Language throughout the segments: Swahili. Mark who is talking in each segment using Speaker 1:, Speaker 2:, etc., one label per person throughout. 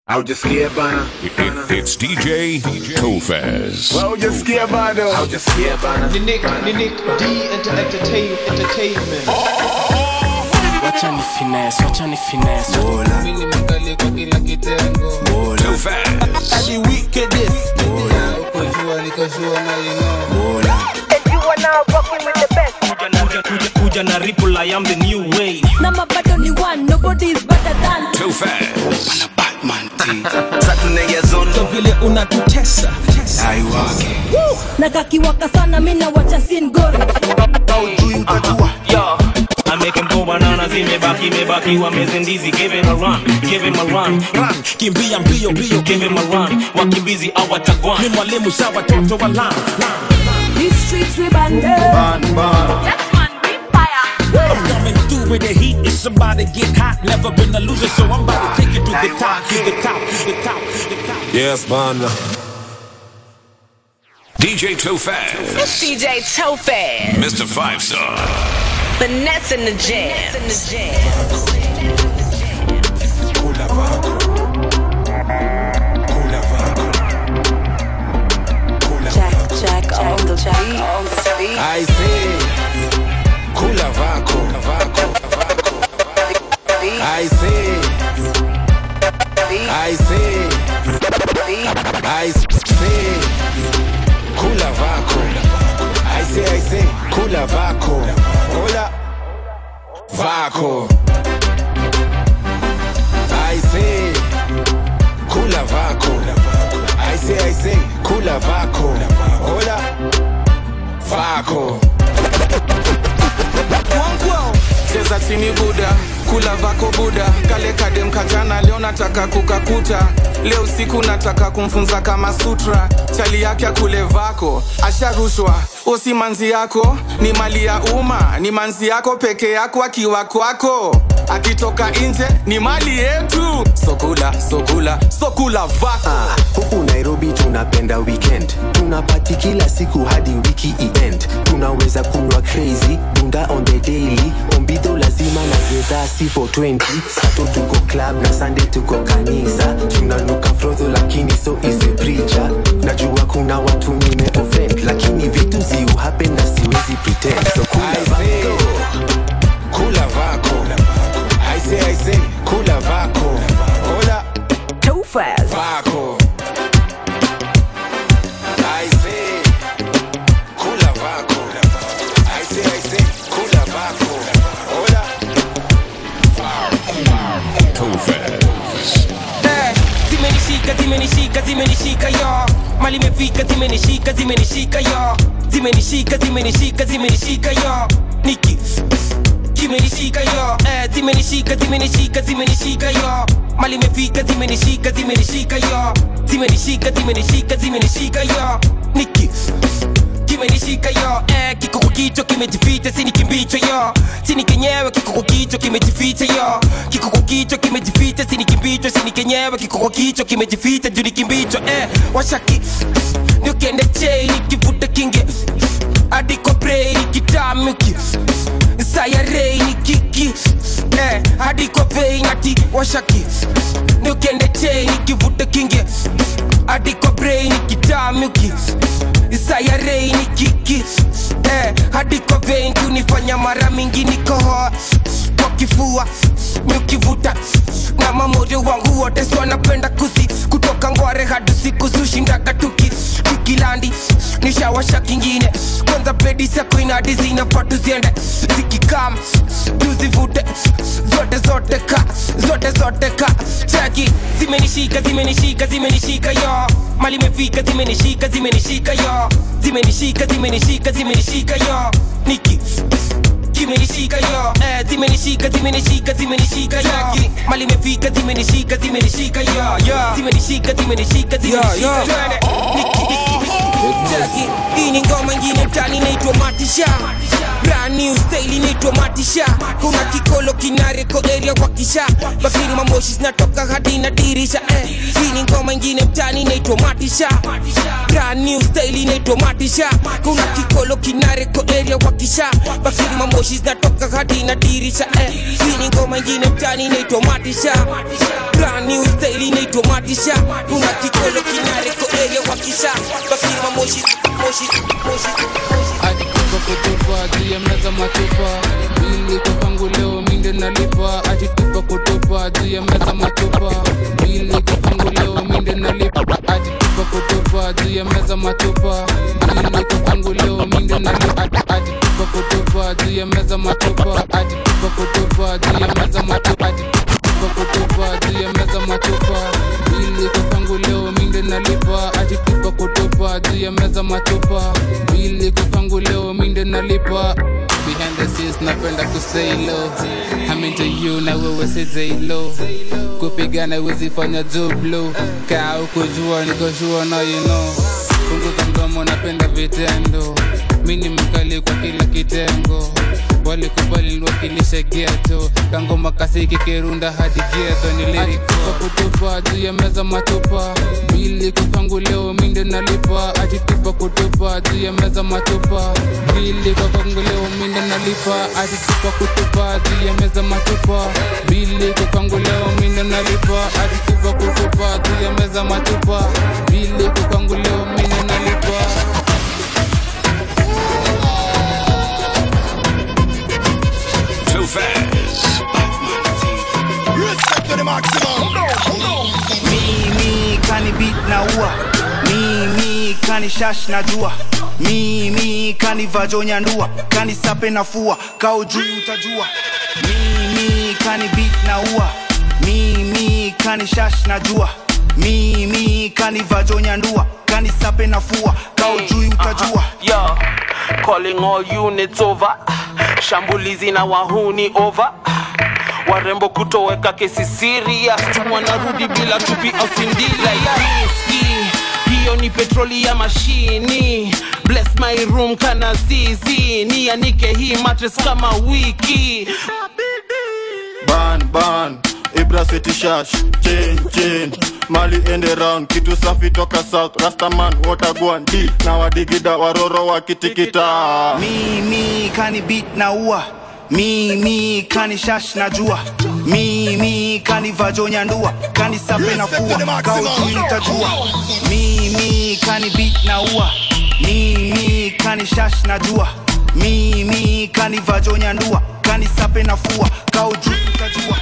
Speaker 1: I'll just scare banner.
Speaker 2: It's DJ Tofaz.
Speaker 1: Well, just scare banner. I'll just scare banner.
Speaker 3: Nick D entertainment.
Speaker 4: Wacha ni finesse. Bola.
Speaker 3: Mimi nimekali kwa kila kitengo.
Speaker 4: Bola.
Speaker 2: Tofaz.
Speaker 4: Ali wickedest. Bola.
Speaker 3: Niko sure na you know.
Speaker 4: Bola.
Speaker 5: And you are now rocking with the best.
Speaker 6: Kuja na ripple, I am the new wave.
Speaker 5: Nama bado ni one, nobody is better than.
Speaker 2: Tofaz.
Speaker 4: Batman T.
Speaker 1: Saturday zone.
Speaker 6: So vile unatutesa.
Speaker 4: Aiwake.
Speaker 5: Nagakiwaka sana mina wacha sin gori.
Speaker 6: Yo, I make him go bananas, mebaki wamezendizi. Give him a run. Kimbia mbio, give him a run. Wakimbizi awatagwan. Ni mwalimu sa watoto wa lan.
Speaker 5: These streets we band.
Speaker 1: Ban.
Speaker 5: Yes man, we fire.
Speaker 6: I'm coming through with the heat. It's about to get hot. Never been a loser, so I'm about to take it to the top.
Speaker 2: Yes, man. DJ Tofaz.
Speaker 7: It's DJ Tofaz.
Speaker 2: Mr. 5-Star.
Speaker 7: Finesse in the jam.
Speaker 4: Kula vako.
Speaker 7: Jack on the beat.
Speaker 4: I say Kula vako. I say Kula vako. I say Kula vako. Hola vako. I say Kula vako. I say Kula vako. Hola vako.
Speaker 3: Cheza chini buda, kula vako buda. Kale kadem kajana leo nataka kukakuta. Leo usiku nataka kumfunza kama sutra. Chali yake kule vako, asharushwa. Osi manzi yako, ni mali ya umma. Ni manzi yako peke yako akiwa kwako. Akitoka nje, ni mali yetu. Sokula vako.
Speaker 8: Huku Nairobi tunapenda weekend. Tunapati kila siku hadi wiki end. Tunaweza kunywa crazy, bunda on the daily. Ombito lazima na geza C420. Sato tuko club na Sunday tuko kanisa. Tunanuka frodho lakini so is a preacher. Najua kuna watu nime offend, lakini vitu zi happen na siwezi pretend. So
Speaker 4: Kula vako. I say Kula vako. Hola
Speaker 5: Tofaz.
Speaker 4: vako. I say Kula vako. I say Kula vako. Hola
Speaker 2: Tofaz.
Speaker 6: Zimenishika yo. Mali mefika zimenishika yo. Zimenishika yo. Niki zimenishika yo. Zimenishika yo. Mali mefika zimenishika yo. Zimenishika yo. Niki kimenishika yo. Kiko kwa kichwa kimejificha, sini kimbicho yo. Sini kenyewe kiko kwa kichwa kimejificha yo. Kiko kwa kichwa kimejificha, sini kimbicho. Sini kenyewe kiko kwa kichwa kimejificha, juu ni kimbicho. Washaki niukende chei nikivuta kinge. Adiko brain nikitamuki. Saya rei nikiki. Adiko vein ati washaki niukende chei nikivuta kinge. Adiko brain nikitamuki. Saya rei ni kiki. Hadi kwa vein kunifanya mara mingi nikohoa kwa kifua nikivuta. Na mamoyo wangu wote so napenda kuzi. Kutoka Ngware hadi siku sushindaga tukilandi. Nishawasha kingine. Kwanza pedi sako inadi zinafaa tuziende. Zikikam tuzivute. Zote ka Chaki zimenishika yo. Mali mefika zimenishika yo. Zimenishika yo. Niki kimenishika yo. Zimenishika yo. Mali mefika zimenishika yo. Zimenishika yo. Niki Jackie, hii ni ngoma ingine mtani inaitwa Matisha. Brand new style inaitwa Matisha. Kuna kikolo kinareko area kwa kisha. Bakiri mamoshi zinatoka hadi na dirisha Hii ni ngoma ingine mtani inaitwa Matisha. Brand new style inaitwa Matisha. Kuna kikolo kinareko area kwa kisha. Bakiri mamoshi zinatoka hadi na dirisha Hii ni ngoma ingine mtani inaitwa Matisha. Brand new style inaitwa Matisha. Kuna kikolo kinareko area kwa kisha. Bakiri mamoshi
Speaker 3: Ajitupa kutupa, juu ya meza matupa. Bili kwa pangu leo minde nalipa. Ajitupa kutupa, juu ya meza matupa. Bili kwa pangu leo minde nalipa. Ajitupa kutupa, juu ya meza matupa. Bili kwa pangu leo minde nalipa. Ajitupa kutupa, juu ya meza matupa. Ajitupa kutupa, juu ya meza matupa. Ajitupa kutupa, juu ya meza matupa. Bili kwa pangu leo minde nalipa. Ajitupa kutupa, juu ya meza matupa. Bili kwa pangu leo minde nalipa. Behind the scenes napenda kusay low. I'm into you na wewe say low. Kupigana wezi fanya jublo. Kaa ukujua niko sure na you know. Punguza mdomo napenda vitendo. Mini mkali kwa kila kitengo. Wale kubali nwakilisha ghetto. Kangoma kasiki kirunda hadi ghetto. Niliriko kutupa juu ya meza matupa. Bili kupangu leo minde nalipa. Ajitupa kutupa juu ya meza matupa. Bili kupangu leo minde nalipa. Ajitupa kutupa juu ya meza matupa. Bili kupangu leo minde nalipa. Ajitupa kutupa juu ya meza matupa. Bili kupangu leo minde nalipa.
Speaker 2: Too fast.
Speaker 9: Respect to the maximum.
Speaker 10: Mimi kani beat na ua. Mimi kani shash na jua. Mimi kani vajonya ndua. Kani sape na fua. Kao juu utajua. Mimi kani beat na ua. Mimi kani shash na jua. Mimi kani vajonya ndua. Kani sape na fua. Kao juu utajua.
Speaker 11: Yo, calling all units over. Shambulizi na wahuni over. Warembo kutoweka kesi serious. Wanarudi bila tupi au sindila ya riski. Hiyo ni petroli ya mashini. Bless my room kana zizi. Nianike hii mattress kama wiki.
Speaker 12: Ban Ibra City Shash Chain Mali end around. Kitu safi toka South Rastaman Watagwan D na wadigida waroro wakitikita.
Speaker 10: Mimi kani beat na ua. Mimi kani shash na jua. Mimi kani vajonya ndua. Kani sape na fua. Kao juu utajua. Mimi kani beat na ua. Mimi kani shash na jua. Mimi kani vajonya ndua. Kani sape na fua. Kao juu utajua.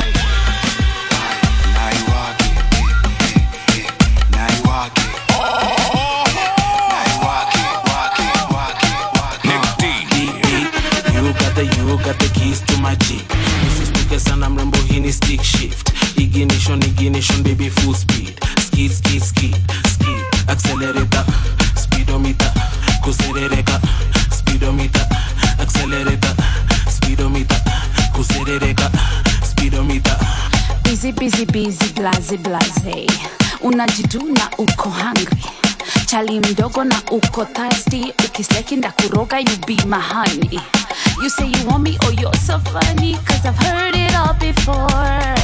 Speaker 11: You got the keys to my Jeep. Usisituke sana mrembo hii ni stick shift. Ignition baby full speed. Skid accelerator. Speedometer kuserereka. Speedometer accelerator. Speedometer kuserereka. Speedometer.
Speaker 13: Busy blaze. Unajiduna uko hungry. Chali mdogo na uko thirsty. Ukiseki ndakuroga you be my honey. You say you want me, oh you're so funny. Cause I've heard it all before.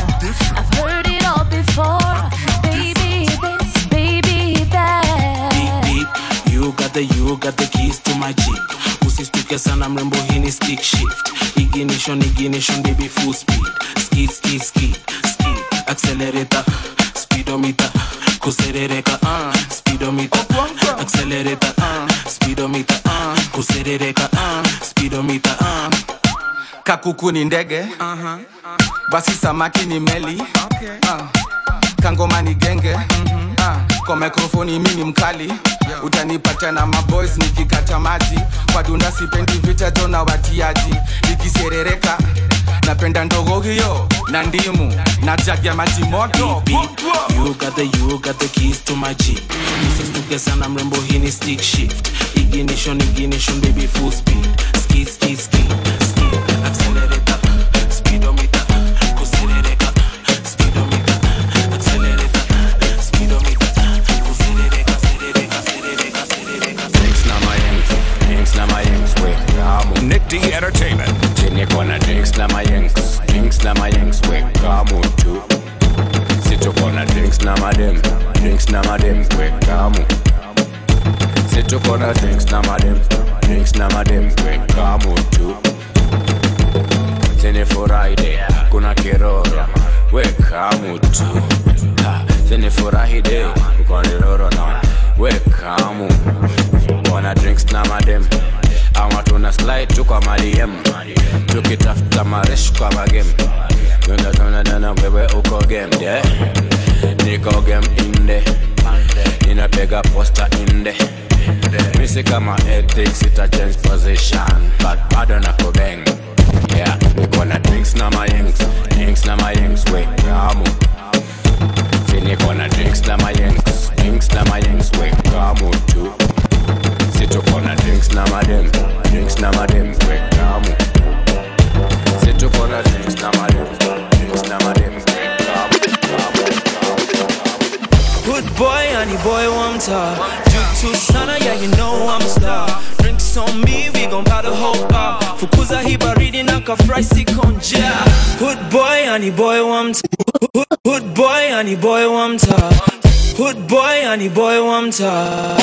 Speaker 13: Baby this, baby that.
Speaker 11: Beep. You got the keys to my Jeep. Usisituke sana mrembo hii ni stick shift. Ignition baby full speed. Skid accelerator. Speedometer kuserereka. Speedometer accelerator. Speedometer kuserereka. Speedometer
Speaker 3: Kakuku ni ndege. Basi samaki ni meli. Kangoma ni genge. Kwa mikrofoni mimi mkali. Utanipata na maboys nikikata maji. Kwa dunda sipendi vita jona watiaji. Nikiserereka napenda ndogo hiyo na ndimu na jagi ya maji moto.
Speaker 11: You got the keys to my Jeep. Usisituke sana mrembo hii ni stick shift. Ignition baby full speed. Skid accelerator. Speedometer kuserereka. Speedometer accelerator. Speedometer kuserereka.
Speaker 9: na madem, drinks na madem, we kamu. Situ kona drinks na madem, we kamu tu. Sini furahi kuna kiroro, we kamu tu. Sini furahi kuna kiroro na, we kamu. Wana drinks na madem, ama tuna slide tu kwa maliem. Tukitafuta maresh kwa magem. Tuna wewe uko game, yeah. Niko game inde, ninapega poster inde. Misi kama ethics ita change position, but bado nako bang, yeah. Niko na drinks na my yanks, we kamu. Niko na drinks na my yanks, we kamu tu. Situ kona drinks na madem, we kamu. Situ kona drinks na madem, we kamu.
Speaker 14: Good boy, honey boy, one time. Juke to sana, yeah, you know I'm a star. Drinks on me, we gon' buy the whole bar. Fukuza hii baridi na kafry sikonja. Good boy, honey boy, one time. Good boy, honey boy, one time. Good boy, honey boy, one time.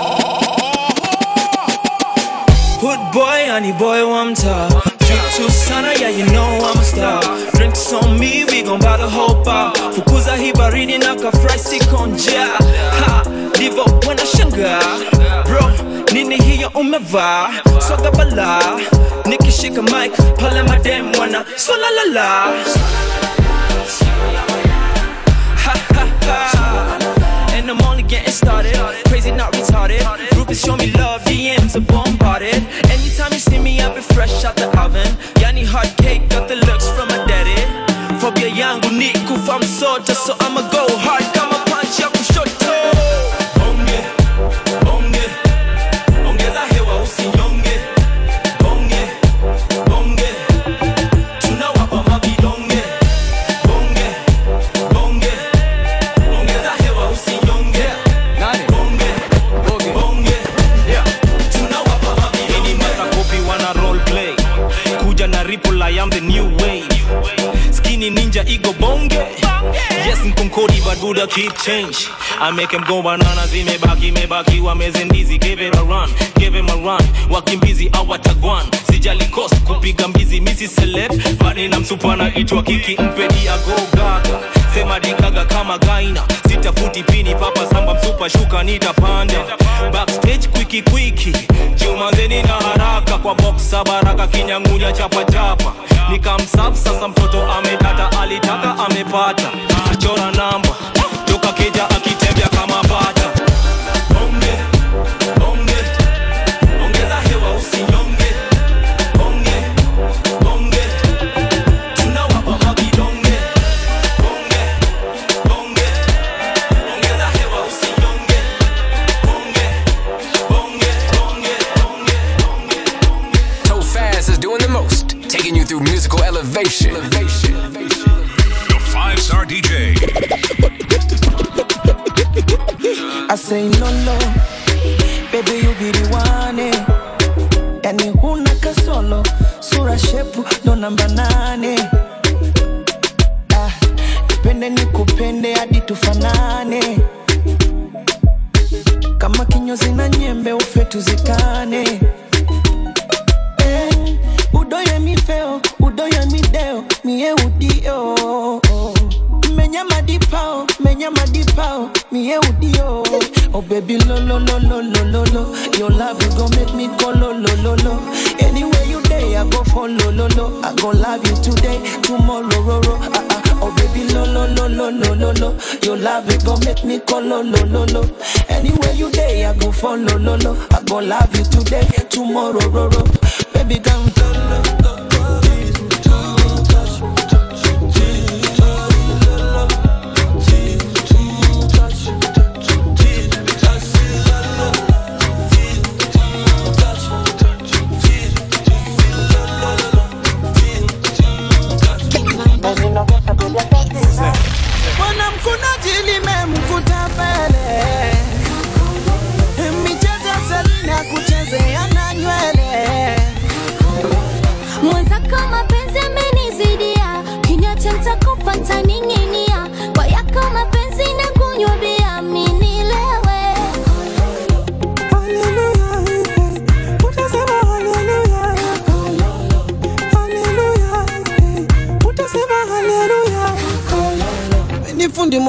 Speaker 14: Good boy, honey boy, one time. Drink to sana, yeah, you know I'm a star. Drinks on me, we gon' buy the whole bar. Fukuza hii baridi na kafry sikonja. Ha, divo wana shanga. Bro, nini hiyo umeva? Swaga bala. Nikishika mic, pala madem wana swala la la. Ha ha ha. And I'm only getting started. Crazy, not retarded. Groupies show me love, DMs are bombarded. Anytime you see me, I've been fresh out the oven. Yani hot cake, got the looks from my daddy. Phobia yangu ni kufa msota, so I'ma go hard kama punch ya kushoto. Bonge, bonge, ongeza hewa usinyonge. Bonge, bonge, tunawapa mavidonge. Bonge, bonge, ongeza hewa usinyonge. Bonge, bonge, bonge, yeah, tunawapa mavidonge. Any mata copy wanna role play. Kuja na ripple, I am the new wave. Skinny ninja ego bonge. Yes, mkonkodi but Buddha keep change. I make him go bananas, mebaki wamezendizi. Give it a run, give him a run. Wakimbizi awatagwan. Sijali cost kupiga mbizi, misi celeb. Bani na msupana itwa kiki mpedi ago gaga. Sema dikaga kama gaina. Sitafuti pini papa samba msupa shuka nitapanda. Backstage kwiki Jumanzeni na haraka kwa boxa baraka kinyangunya chapa chapa. Nikamsap sasa mtoto amedata alitaka amepata. Chora namba toka keja akitembea kama bata. Bonge, bonge, ongeza hewa usinyonge. Bonge, bonge, tunawapa mavidonge. Bonge, bonge, ongeza hewa usinyonge. Bonge, bonge, bonge, bonge.
Speaker 2: Tofaz is doing the most, taking you through musical elevation. The 5-star DJ.
Speaker 15: I say no, baby you be the one. Yani huna kasolo, sura shepu ndo namba 8. Nipende nikupende hadi tufanane. Kama kinyozi na nyembe ufe tuzikane. Udoye mi feo, udoye mi deo, miye udio. Menyama dipao, miye udio. Oh baby lo, your love you gon' make me go lo. Anywhere you day I go follow lo. I gon' love you today, tomorrow ro. Oh baby lo, your love you gon' make me go lo. Anywhere you day I go follow lo. I gon' love you today, tomorrow ro. Baby come Wana mkunaji limemkuta pele. Micheza Selina kuchezea na nywele.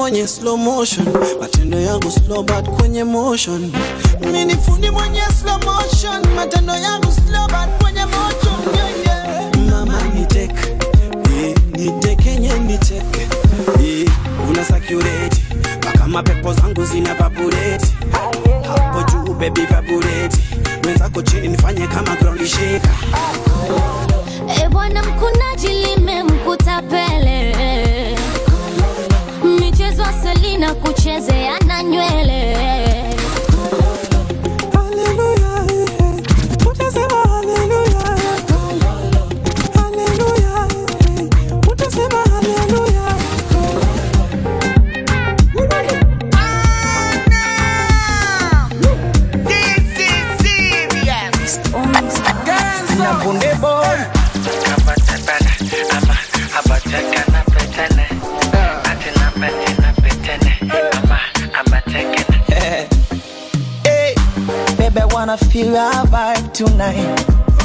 Speaker 16: mwenye slow motion, matendo yangu slow but kwenye motion. Mimi ni fundi mwenye slow motion, matendo yangu slow but kwenye motion. Yeah, yeah. Mama niteke, niteke nye niteke. Una sakureti, mpaka mapepo zangu zina vaporeti. Hapo juu baby vaporeti, mwenzako chini nifanye kama ground shaker.
Speaker 17: Bwana mkunaji limemkuta Pele, michezo Selina kuchezea na nywele.
Speaker 16: Hallelujah, utasema hallelujah, hallelujah, utasema hallelujah.
Speaker 18: This is serious.
Speaker 15: Na bunde boy. Hey, baby, wanna feel our vibe tonight.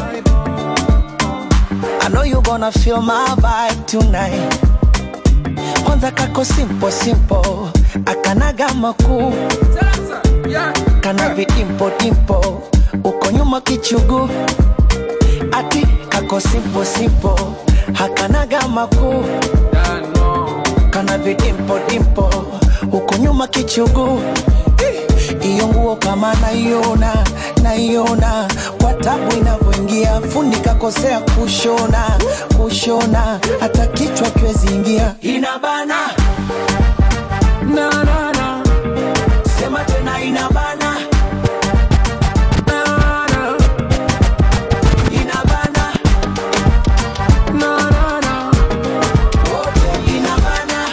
Speaker 15: I know you gonna feel my vibe tonight. Kwanza kako simple simple, akanaga makuu, kana vidimpo dimpo, uko nyuma kichugu. Ati kako simple simple, hakanaga makuu, kana vidimpo dimpo, uko nyuma kichugu. Iyo nguo kama naiona kwa tabu inavyoingia, fundi kakosea kushona hata kichwa kiwezi ingia. Inabana na sema tena inabana na inabana na wote inabana.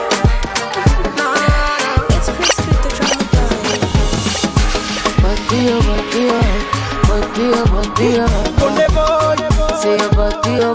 Speaker 17: It's Chris with the drama boy.
Speaker 15: Say a badio.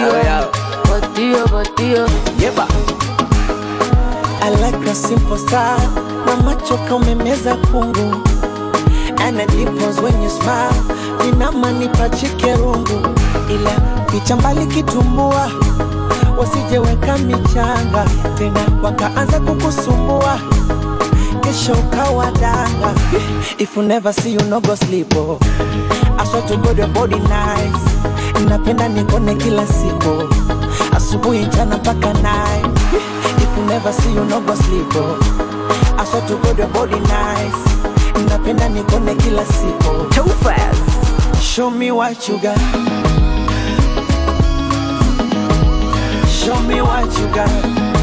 Speaker 15: Yeba. I like a simple style. Mama choka umemeza kungu, and the dimples when you smile. Inamanipa chikerungu, ila picha mbali kitumbua, wasije weka michanga tena wakaanza kukusumbua, kesho ukawa danga. If you never see you no go sleep, oh. I swear to God your body nice, napenda nikone kila siku, asubuhi mchana mpaka night. If you never see you no go sleep, oh. I swear to God your body nice, napenda nikone kila siku.
Speaker 5: Too fast.
Speaker 15: Show me what you got. Show me what you got.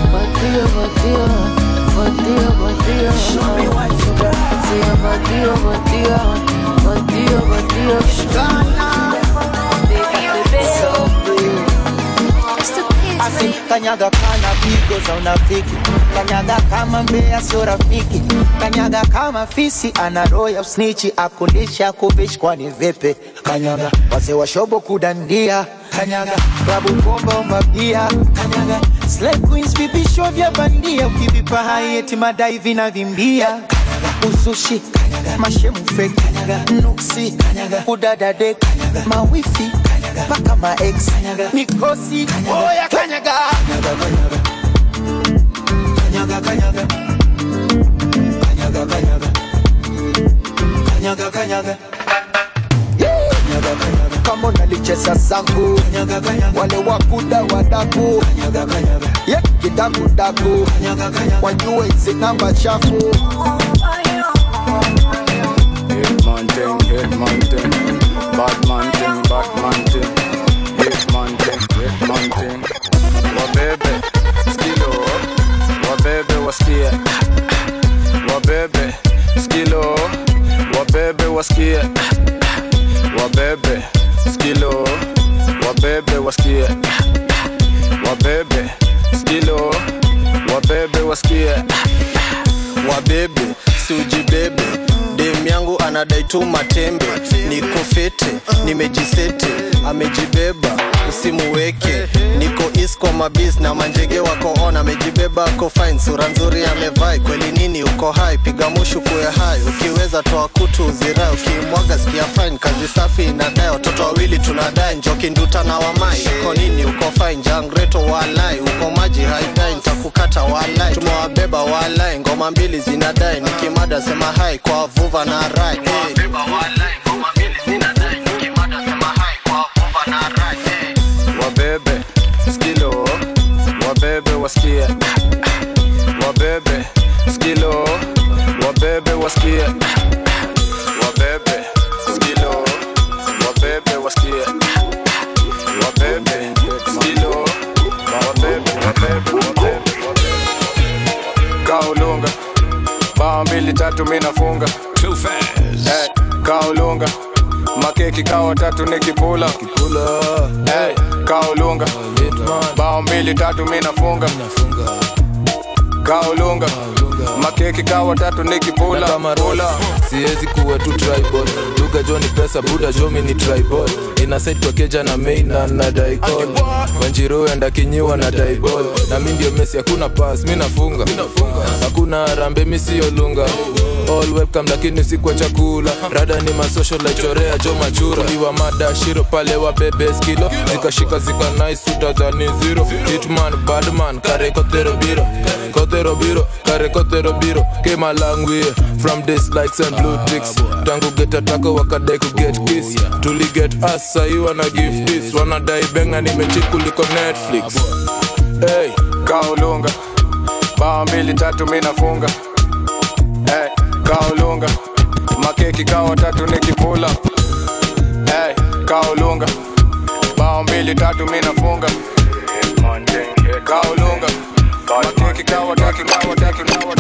Speaker 15: Show me what you got. Asi kanyaga kana pigo za unafiki, kanyaga kama mbea sio rafiki, kanyaga kama fisi ana roho ya snitchi, akundisha kubish kwani vipi, kanyaga wazee wa shobo kudandia, kanyaga klabu bomba umabia, kanyaga slay queens vipisho vya bandia, ukivipa hai eti madai vinavimbia, kanyaga usushi, kanyaga mashemu fake, kanyaga nuksi, kanyaga udada dek, mawifi, paka ma ex, mikosi, oya kanyaga, kanyaga, kanyaga, kanyaga, kanyaga, kanyaga, kama unalicheza zangu, wale wakuda wadaku, ye kidaku daku, wajue hizi namba chafu.
Speaker 12: Hitman thing, Batman thing, Hitman thing. Wabebe, skilo, wabebe wasikie. Wabebe, skilo, wabebe wasikie. Wabebe, skilo, wabebe wasikie. Wabebe, skilo, wabebe wasikie. Wabebe, sujibebe. Dem yangu anadai tu matembe, niko fete, nimejisete, amejibeba,
Speaker 19: usimuweke. Niko isko mabiz na manjege wako on, amejibeba ako fine, sura nzuri amevai. Kweli nini uko high, piga mushu kuwe high. Ukiweza toa kutu uzirai, ukimwaga sikia fine. Kazi safi inadai, watoto wawili tunadai. Njoki nduta na wamai, uko nini uko fine. Jangreto walai, uko maji haidai. Nitakukata walai, tumewabeba walai. Ngoma mbili zinadai, nikimada sema hai kwa vuva na rai.
Speaker 9: Wabebe, skilo, wabebe wasikie. Wabebe, skilo, wabebe wasikie. Wabebe, skilo, wabebe wasikie. Wabebe, skilo, wabebe. Kaulunga, bao 2 3 mimi nafunga.
Speaker 2: Too fast.
Speaker 9: Hey, kaulunga. Makeki kawa 3 nikipula. Hey, kaulunga. Bao 2 3 mimi nafunga. Kaulunga. Makeki kawa 3 nikipula.
Speaker 20: Siwezi kuwa tu tribal. Duga Johnny pesa buda Jomi ni tribal. Ina side kwa keja na main na daikol. Wanjiru enda kinyiwa na daiball. Na mimi ndio Messi, hakuna pass mimi nafunga. Hakuna rambe mimi sio lunga. All welcome lakini si kwa chakula. Rada ni masocial like chorea jo machura. Iwa mada shiro pale wa bebe skilo. Zikashika zika nice utadhani zero. Hitman badman kare kotero biro. Kotero biro kare kotero biro. Came a long way from this likes and blue ticks. Tangu get atako wakadai ku get kiss. Tuli get us sa you wanna give this. Wanna die benga nimechick kuliko Netflix.
Speaker 9: Hey, kaulunga. Bao 2 3 mimi nafunga. Hey, kaulunga. Makeki kawa 3 nikipula. Hey, kaulunga. Bao 2 3 mimi nafunga. Kaulunga. Makeki kawa 3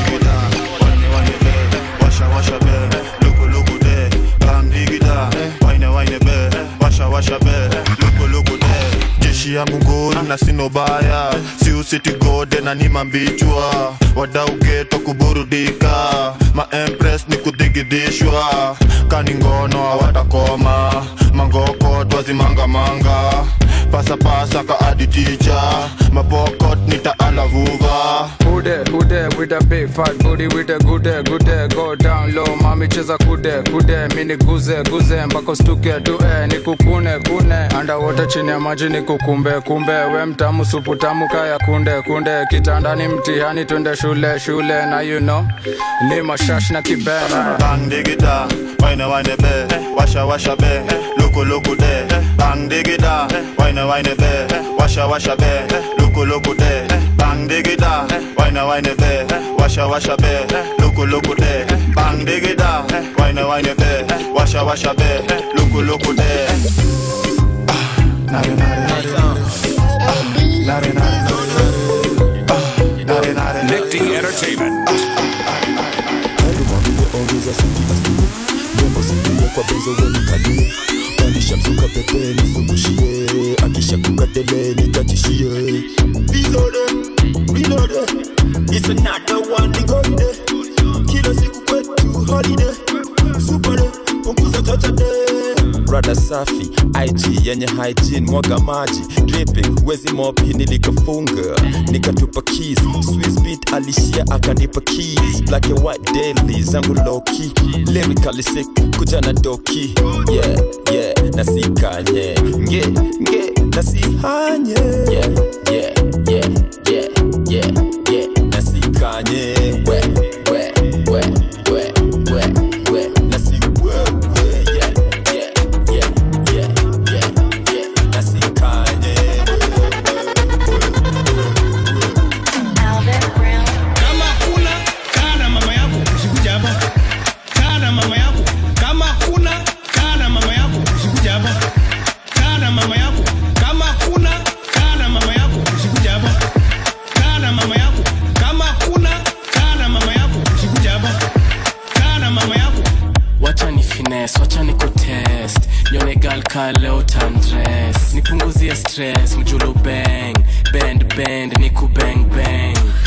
Speaker 12: Washa be, luku de, bam digida. Wine be, washa be, luku de. Jeshi ya mungori na sino baya, si usiti gode na ni mambichwa. Wadau geto kuburudika, ma empress ni kudigidishwa. Kaningono hawatakoma, mangoko twazi manga. Pasa ka adi teacher, mabokot nita alavuva.
Speaker 9: Who there with a big fat booty with a good day. Go down low, mami cheza kude. Mini guze, mbako stuke tue. Nikukune, underwater chini ya maji nikukumbe. We mtamu supu tamu kaya kunde. Kitandani mtihani twende shule. Na you know, ni mashash na kibena.
Speaker 12: Bang digida, wine be, washa be, luku de. Bang digida, wine be, washa be, luku de. Bang digida, wine be, washa be, luku de. Bang digida, wine be, washa be, luku de.
Speaker 2: Nick D Entertainment.
Speaker 21: Kwa benzo weni kalie Pandisha msuka pepe nisumushie Akisha kukatele nitachishie Reload It's another one nigode Kila siku kwetu holiday Super punguza tachade Brother safi, IG yenye hygiene mwaga maji Dripping, wezi mopi nilikafunga Nikatupa keys, Swiss beat alishia akanipa keys Black and white daily, zangu low key Lyrically sick, kuja na doki Yeah, nasikanye Nge, nasihanye Yeah, nasikanye
Speaker 22: Wacha ni kutest Nyone gal ka leo tandress Nipunguzia stress Mjulu bang Bend Niku bang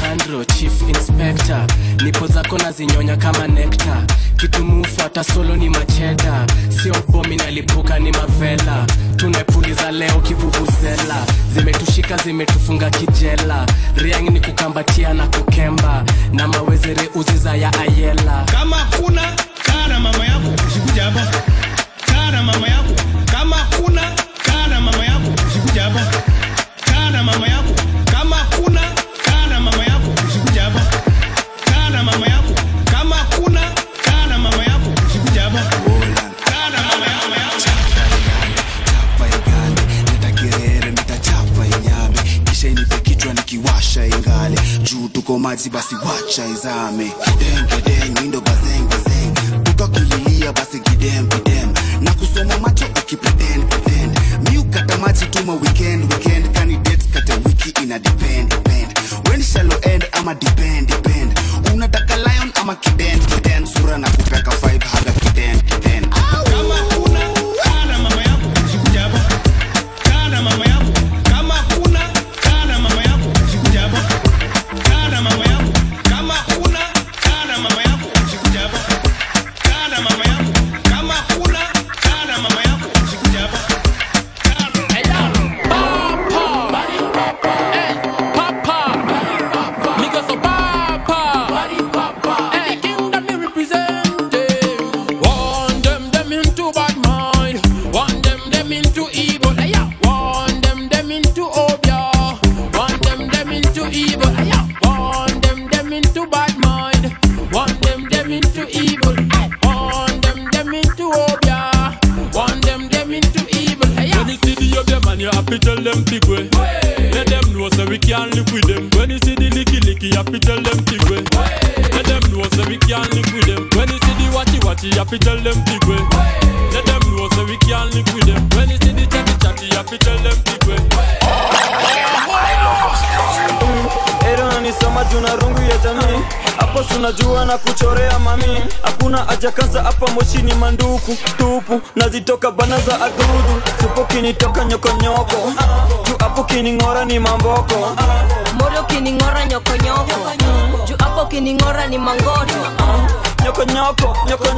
Speaker 22: Alejandro, Chief Inspector. Nipo zako na zinyonya kama nectar. Kitu mufuata solo ni macheda. Sio bomi nalipuka ni mavela. Tumepuliza leo kivuvuzela. Zimetushika zimetufunga kijela. Riang ni kukambatia na kukemba. Na mawezere uziza ya ayela.
Speaker 1: Kama kuna kana mama yako usikuja hapa. Kana mama yako. Kama kuna kana mama yako usikuja hapa. Kana mama yako. Kama kuna kana mama yako usikuja hapa. Kana mama yako. Kama kuna kana mama yako usikuja hapa. Kana mama yako.
Speaker 10: Chapa igale, nitagerere nitachapa inyame. Kisha inipe kichwa nikiwasha ingale. Juu tuko maji basi wacha izame. Kideng mindo bazeng bazeng. Tukakililia basi kidem. Na kusoma macho ukipretend. Mi ukata maji tuma weekend. Candidates kata wiki ina depend. When shallow end ama depend. Unataka lion ama kiden. Sura na kupeka 5 haga kiden.
Speaker 1: Kama kuna kana mama yako usikuja hapa. Kana mama yako. Kama kuna kana mama yako usikuja hapa. Kana mama yako. Kama kuna kana mama yako usikuja hapa. Kana mama yako. Kama kuna kana mama yako usikuja hapa.
Speaker 7: Tell them big way. Let them know so we can't live with them. When you see the licky, you have to tell them big way. Let them know so we can't live with them. When you see the watchy, you have to tell them big way. Let them know so we can't live with them. When you see the chatty, you have to tell them big way.
Speaker 23: Era ni sama juna rungu ya jamii. Hapo tunajua na kuchorea mami. Hakuna aja kaza hapa moshini manduku tupu. Nazitoka bana za adudu. Tupo kinitoka nyokonyoko. Juu hapo kiningora ni mamboko.
Speaker 5: Moro kiningora nyokonyoko. Juu hapo kiningora ni mangoto.
Speaker 23: Nyokonyoko.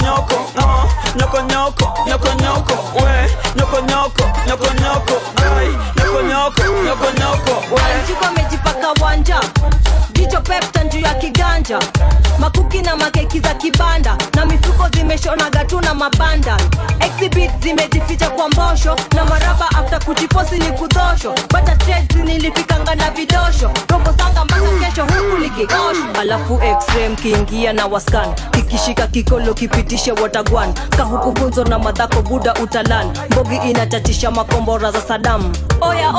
Speaker 23: We nyokonyoko. Ay, nyokonyoko. We
Speaker 5: Njuko mejipaka wanja. Jicho pepta njuu ya kiganja. Makuki na makeki za kibanda. Na mifuko zimeshona gatuna mabanda. Exhibit zimejificha kwa mbosho. Na maraba after kujiposi ni kudosho. Bata trades nilifikanga na vidosho. Robo sanga mpaka kesho huku likikosho. Alafu X-ray kiingia na waskan. Kikishika kikolo kipitishe watagwan. Kahuku funzo na madhako buda utalan. Mbogi inatatisha makombora za Saddam. Oya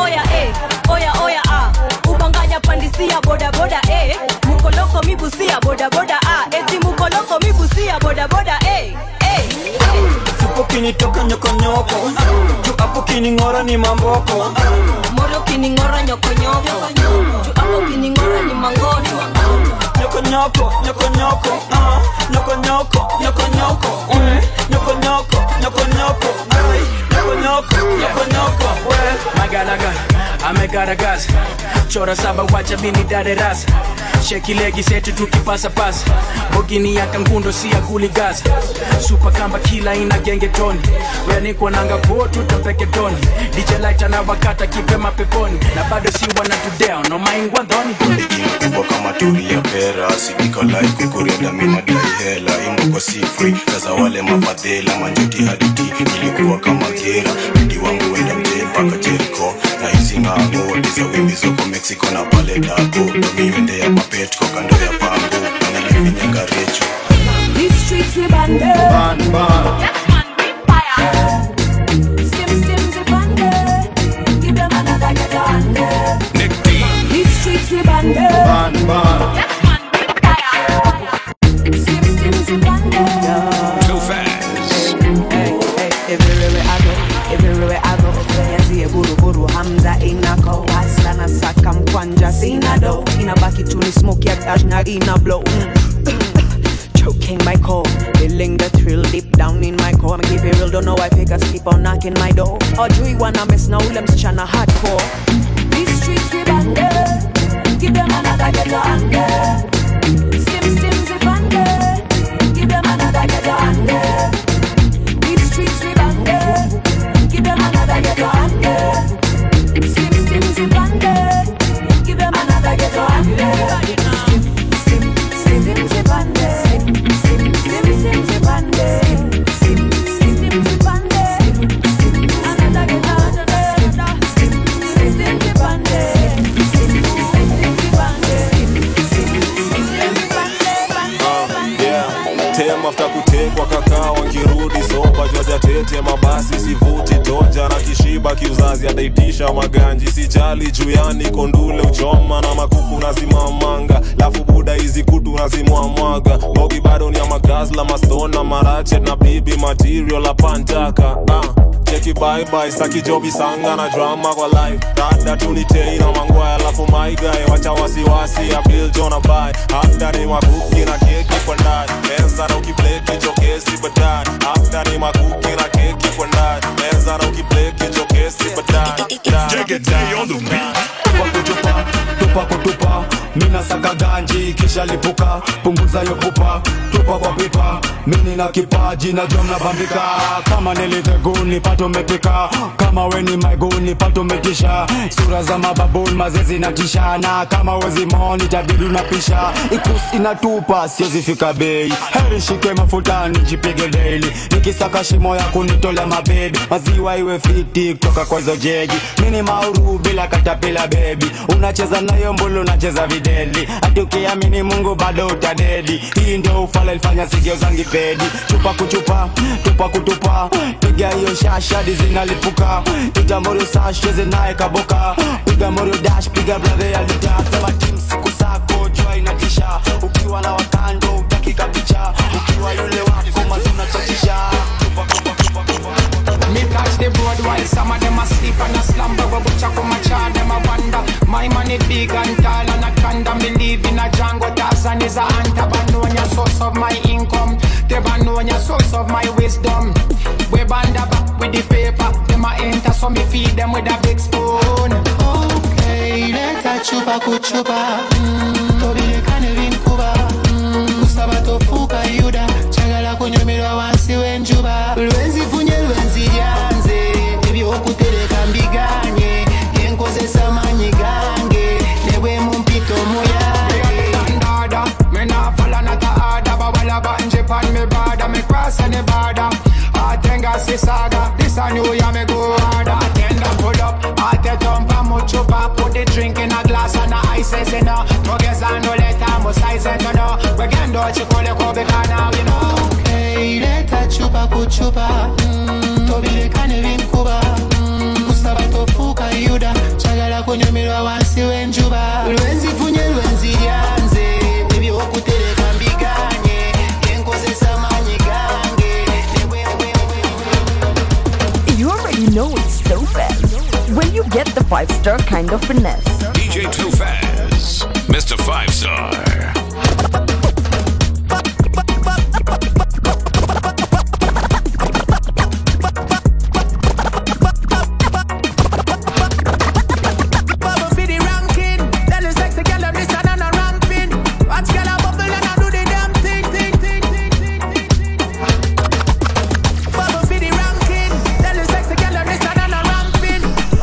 Speaker 5: ubanganya pandisia boda mukoloko mibusia boda eti mukoloko mibusia boda
Speaker 23: Tupo kinitoka nyokonyoko. Juu hapo kiningora ni mamboko.
Speaker 5: Moro kiningora nyokonyoko. Juu hapo kiningora ni mangoto.
Speaker 23: Nyokonyoko.
Speaker 22: Amegaragas chora saba wacha mini dare rasa. Sheki legi setu tukipasa pasa. Bogini ya kangundo si ya guligaza. Super kamba kila ina genge toni. Wea kwa nanga po tutapeke toni. DJ lighter na wakata kipema peponi. Na bado si wana tudeo no maingwa dhoni.
Speaker 24: Kubwa kama tuli ya pera. Sidika life kukurenda mina dai hela. Ingo kwa si free. Kaza wale mafadhela manjuti haditi. Ilikuwa kama gera. Bidi wangu wenda mjee paka Jericho. Na hizi ngango Dizo wimbi zoko Mexico na pale dako. Domi wende ya mapetko kando ya pango. Na nilifinya garecho.
Speaker 5: These streets we band.
Speaker 24: Band.
Speaker 5: Yes man, we fire. Stim the band. Give them another get on. These streets we band.
Speaker 24: Band.
Speaker 5: Yes man, we fire. Stim the band.
Speaker 2: Too fast.
Speaker 25: Everywhere I go, yazie buru Hamza inako Hasana saka mkwanja sina do. Inabaki tu ni smoke ya dash na ina blow. Choking my core, feeling the thrill deep down in my core. I'ma keep it real, don't know why figures keep on knocking my door. Ojui wana mess na ule msichana hardcore.
Speaker 5: These streets we band.
Speaker 25: Give them another ghetto anger. Slim zip anger. Give them another ghetto anger. These streets we banger. Give them another ghetto anger. Slim zip anger. Give them another ghetto anger. Slim zip anger. Slim zip anger. Slim zip anger. Another ghetto anger. Slim zip anger.
Speaker 3: Tem after kutekwa kakaa wangirudi soba joja tete mabasi sivuti toja na kishiba kiuzazi ataitisha maganji sijali juyani kondule uchoma na makuku nazimamanga lafu buda hizi kutu nazimwamwaga mogi bado ni ya magazla mastona marache na bibi material la pantaka cheki bye bye saki jobi sanga na drama kwa life dada tunitei na mangwaya lafu my guy wacha wasiwasi ya Bill John buy after ni makuki na keki kwa ndani meza na ukipleki chokesi badani after ni makuki na keki kwa ndani meza na ukipleki chokesi badani
Speaker 4: Jegete on the beat tupa kutupa mina saka ganji kisha lipuka punguza yo pupa tupa kwa pipa mini na kipaji na drum na bambika kama niliteguni pato mepika kama weni maiguni pato metisha sura za mababuni mazezi na tishana kama wezi moni tabidu na pisha ikus inatupa siwezi fika bei heri shike mafuta nijipige daily nikisaka shimo ya kunitolea mabebi maziwa iwe fiti kutoka kwa hizo jegi mini mauru bila katapila baby unacheza nayo mbulu unacheza videli hati ukiamini Mungu bado utadedi hii ndio ufala ilifanya sigeo zangi pedi chupa kuchupa tupa kutupa piga hiyo shasha dizinalipuka piga morio sasheze nae kaboka piga morio dash piga brother ya lita sema team siku sako jua inatisha ukiwa na wakando utakika picha ukiwa yule wako mazuna chatisha
Speaker 6: Me catch the broad while some of them asleep and a slumber. But watch out for my child, them a wonder. My money big and tall and a condom. Me live in a jungle, Tarzan is a hunter. But know your source of my income. They but know your source of my wisdom. We band back with the paper. Them a enter so me feed them with a big spoon. Okay, let a chupa kuchupa. Tobile kane vinkuba. Kusaba tofuka yuda. Chagala kunyumirwa wansi wenjuba. Lwenzi funye lwenzi yanze. Ebi okutereka mbiganye. Yenkoze samanyi gange. Newe mumpito muyage. Dada, me na falla nata ada. Bawala banje pan me bada. Me cross any bada. Atenga si saga. This a new year me go harder. Atenda pull up. Ate tumpa muchupa. Put the drink in a glass and a ice is in a. Togeza no leta mo size and no. Wegendo chikole kobe kana we know. Okay, leta chupa kuchupa. Tobile kane vinkuba. Kusaba tofuka yuda. Chagala kunyumirwa wansi wenjuba. Lwenzi funye lwenzi yanze. Baby okutereka mbiganye. Yenkoze samanyi gange.
Speaker 8: You already know it's so fast when you get the 5-star kind of finesse.
Speaker 2: DJ Too Fast, Mr. 5-Star.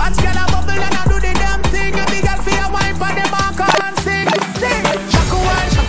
Speaker 6: Shaka one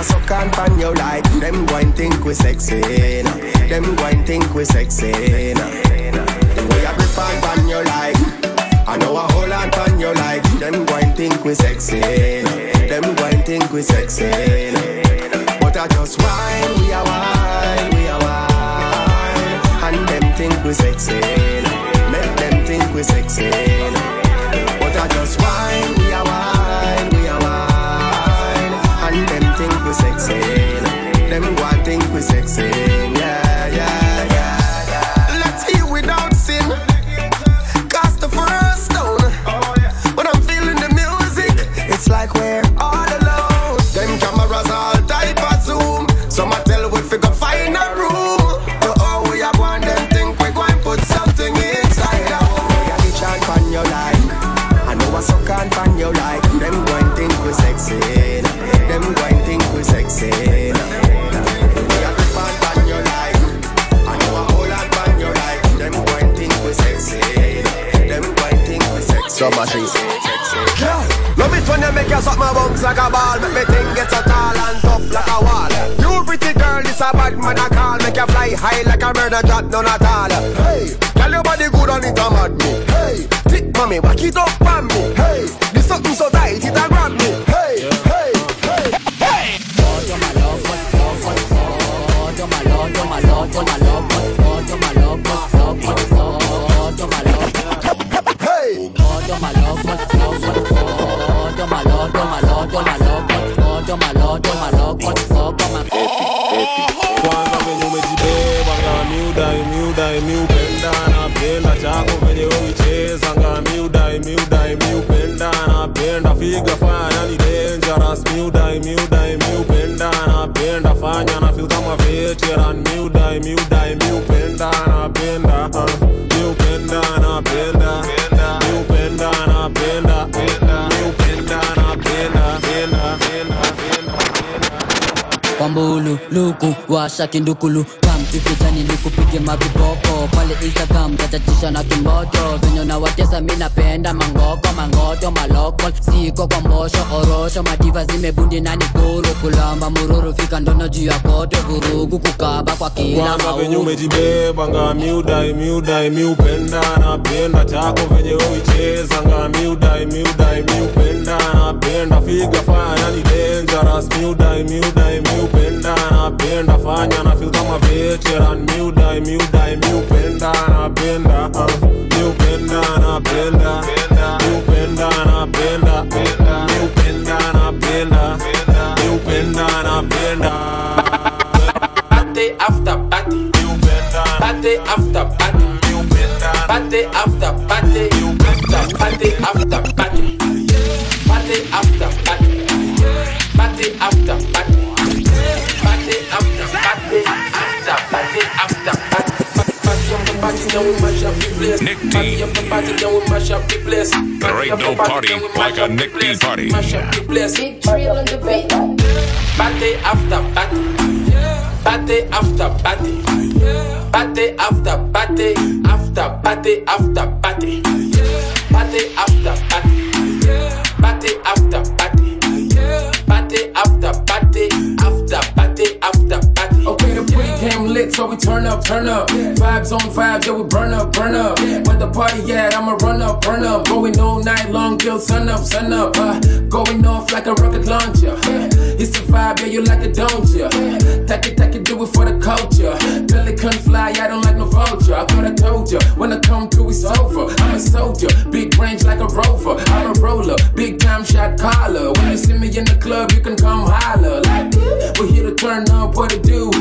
Speaker 11: I suck and pan you like. Them go and think we sexy. Them go and think we sexy. The way I grip and pan you like. I know I hold on pan you like. Them go and think we sexy. Them go and think we sexy. But I just whine, we are whine, we are whine. And them think we sexy. Make them think we sexy. But I just whine, we are whine, we are whine. And them think we sexy. Them go and think we sexy. Yeah, yeah, yeah, yeah. Let's hear without sin. Cast the first stone. When I'm feeling the music, it's like we're all alone. Them cameras all type of zoom. Some I tell we figure find a room. But oh, we are one them think we go and put something inside our home. Yeah, the chant pan your like. I know I suck and pan your like. Them go and think we sexy. Them go and think we sexy. We are the pan your like. I know I hold on pan your like. Them go and think we sexy. Them go and think we sexy. So much love it when you make you suck my bones like a ball. Make me think it's so tall and tough like a wall. You pretty girl, this a bad man I call. Make you fly high like a bird, a drop none at all. Hey, tell your body good on it, a mad me. Hey, thick mommy, back it up on me. Hey, this something so tight, it a grab me. Hey, hey, hey, hey. Oh, you're my love, oh, you're my lord, you're my lord, you're my love, oh, you're my love, oh, you're my love. Hey, oh, you're my love, oh, you're my lord, you're my lord, you're my love, oh, you're my lord, you're my love, oh, you're my
Speaker 3: kwanza venye umejibeba ngamiudai miudai miupenda napenda chako venye uicheza ngamiudai miudai miupenda napenda figa fanya ni dangerous miudai miudai miupenda napenda fanya na feel kama veteran miudai miudai miupenda napenda miupenda napenda miupenda napenda miupenda napenda
Speaker 13: Kwambulu, luku, washa kindukulu Kamtipitani nikupige maviboko Pale Instagram, tatatisha na kimboto Venyo na watesa minapenda mangoko Mangoto, maloko, siko kwa mbosho Orosho, madiva zimebundi na nikuru Kulamba mururu, fika ndono juu ya kote Vurugu kukaba kwa kila mauru
Speaker 3: kwanza venye umejibeba ngamiudai miudai miupenda napenda chako venye uicheza ngamiudai miudai miupenda napenda figa fanya ni dangerous miudai miudai miupenda napenda fanya na feel kama veteran miudai miudai miupenda napenda miupenda napenda miupenda napenda miupenda napenda miupenda napenda
Speaker 14: party after party party after party party after party party after party party after party party after party party after party after party party, then we mash up the place.
Speaker 2: Nick D.
Speaker 14: Party after party, then we mash up the place.
Speaker 2: There ain't no party like a Nick D party.
Speaker 14: Mash up the place. Big drill on the beat. Party after party. Party after party. Party after party. After party after party. Party after party. Party after party. Party after party. After party after party.
Speaker 16: Okay, the pre-game lit, so we turn up. Vibes on vibes, yeah, we burn up. When the party at, I'ma run up. Going all night long till sun up. Going off like a rocket launcher. It's the vibe, yeah, you like it, don't ya? Take it, do it for the culture. Belly couldn't fly, I don't like no vulture. I thought I told ya, when I come through, it's over. I'm a soldier, big range like a rover. I'm a roller, big time shot caller. When you see me in the club, you can come holler. Like, we're here to turn up, what to do?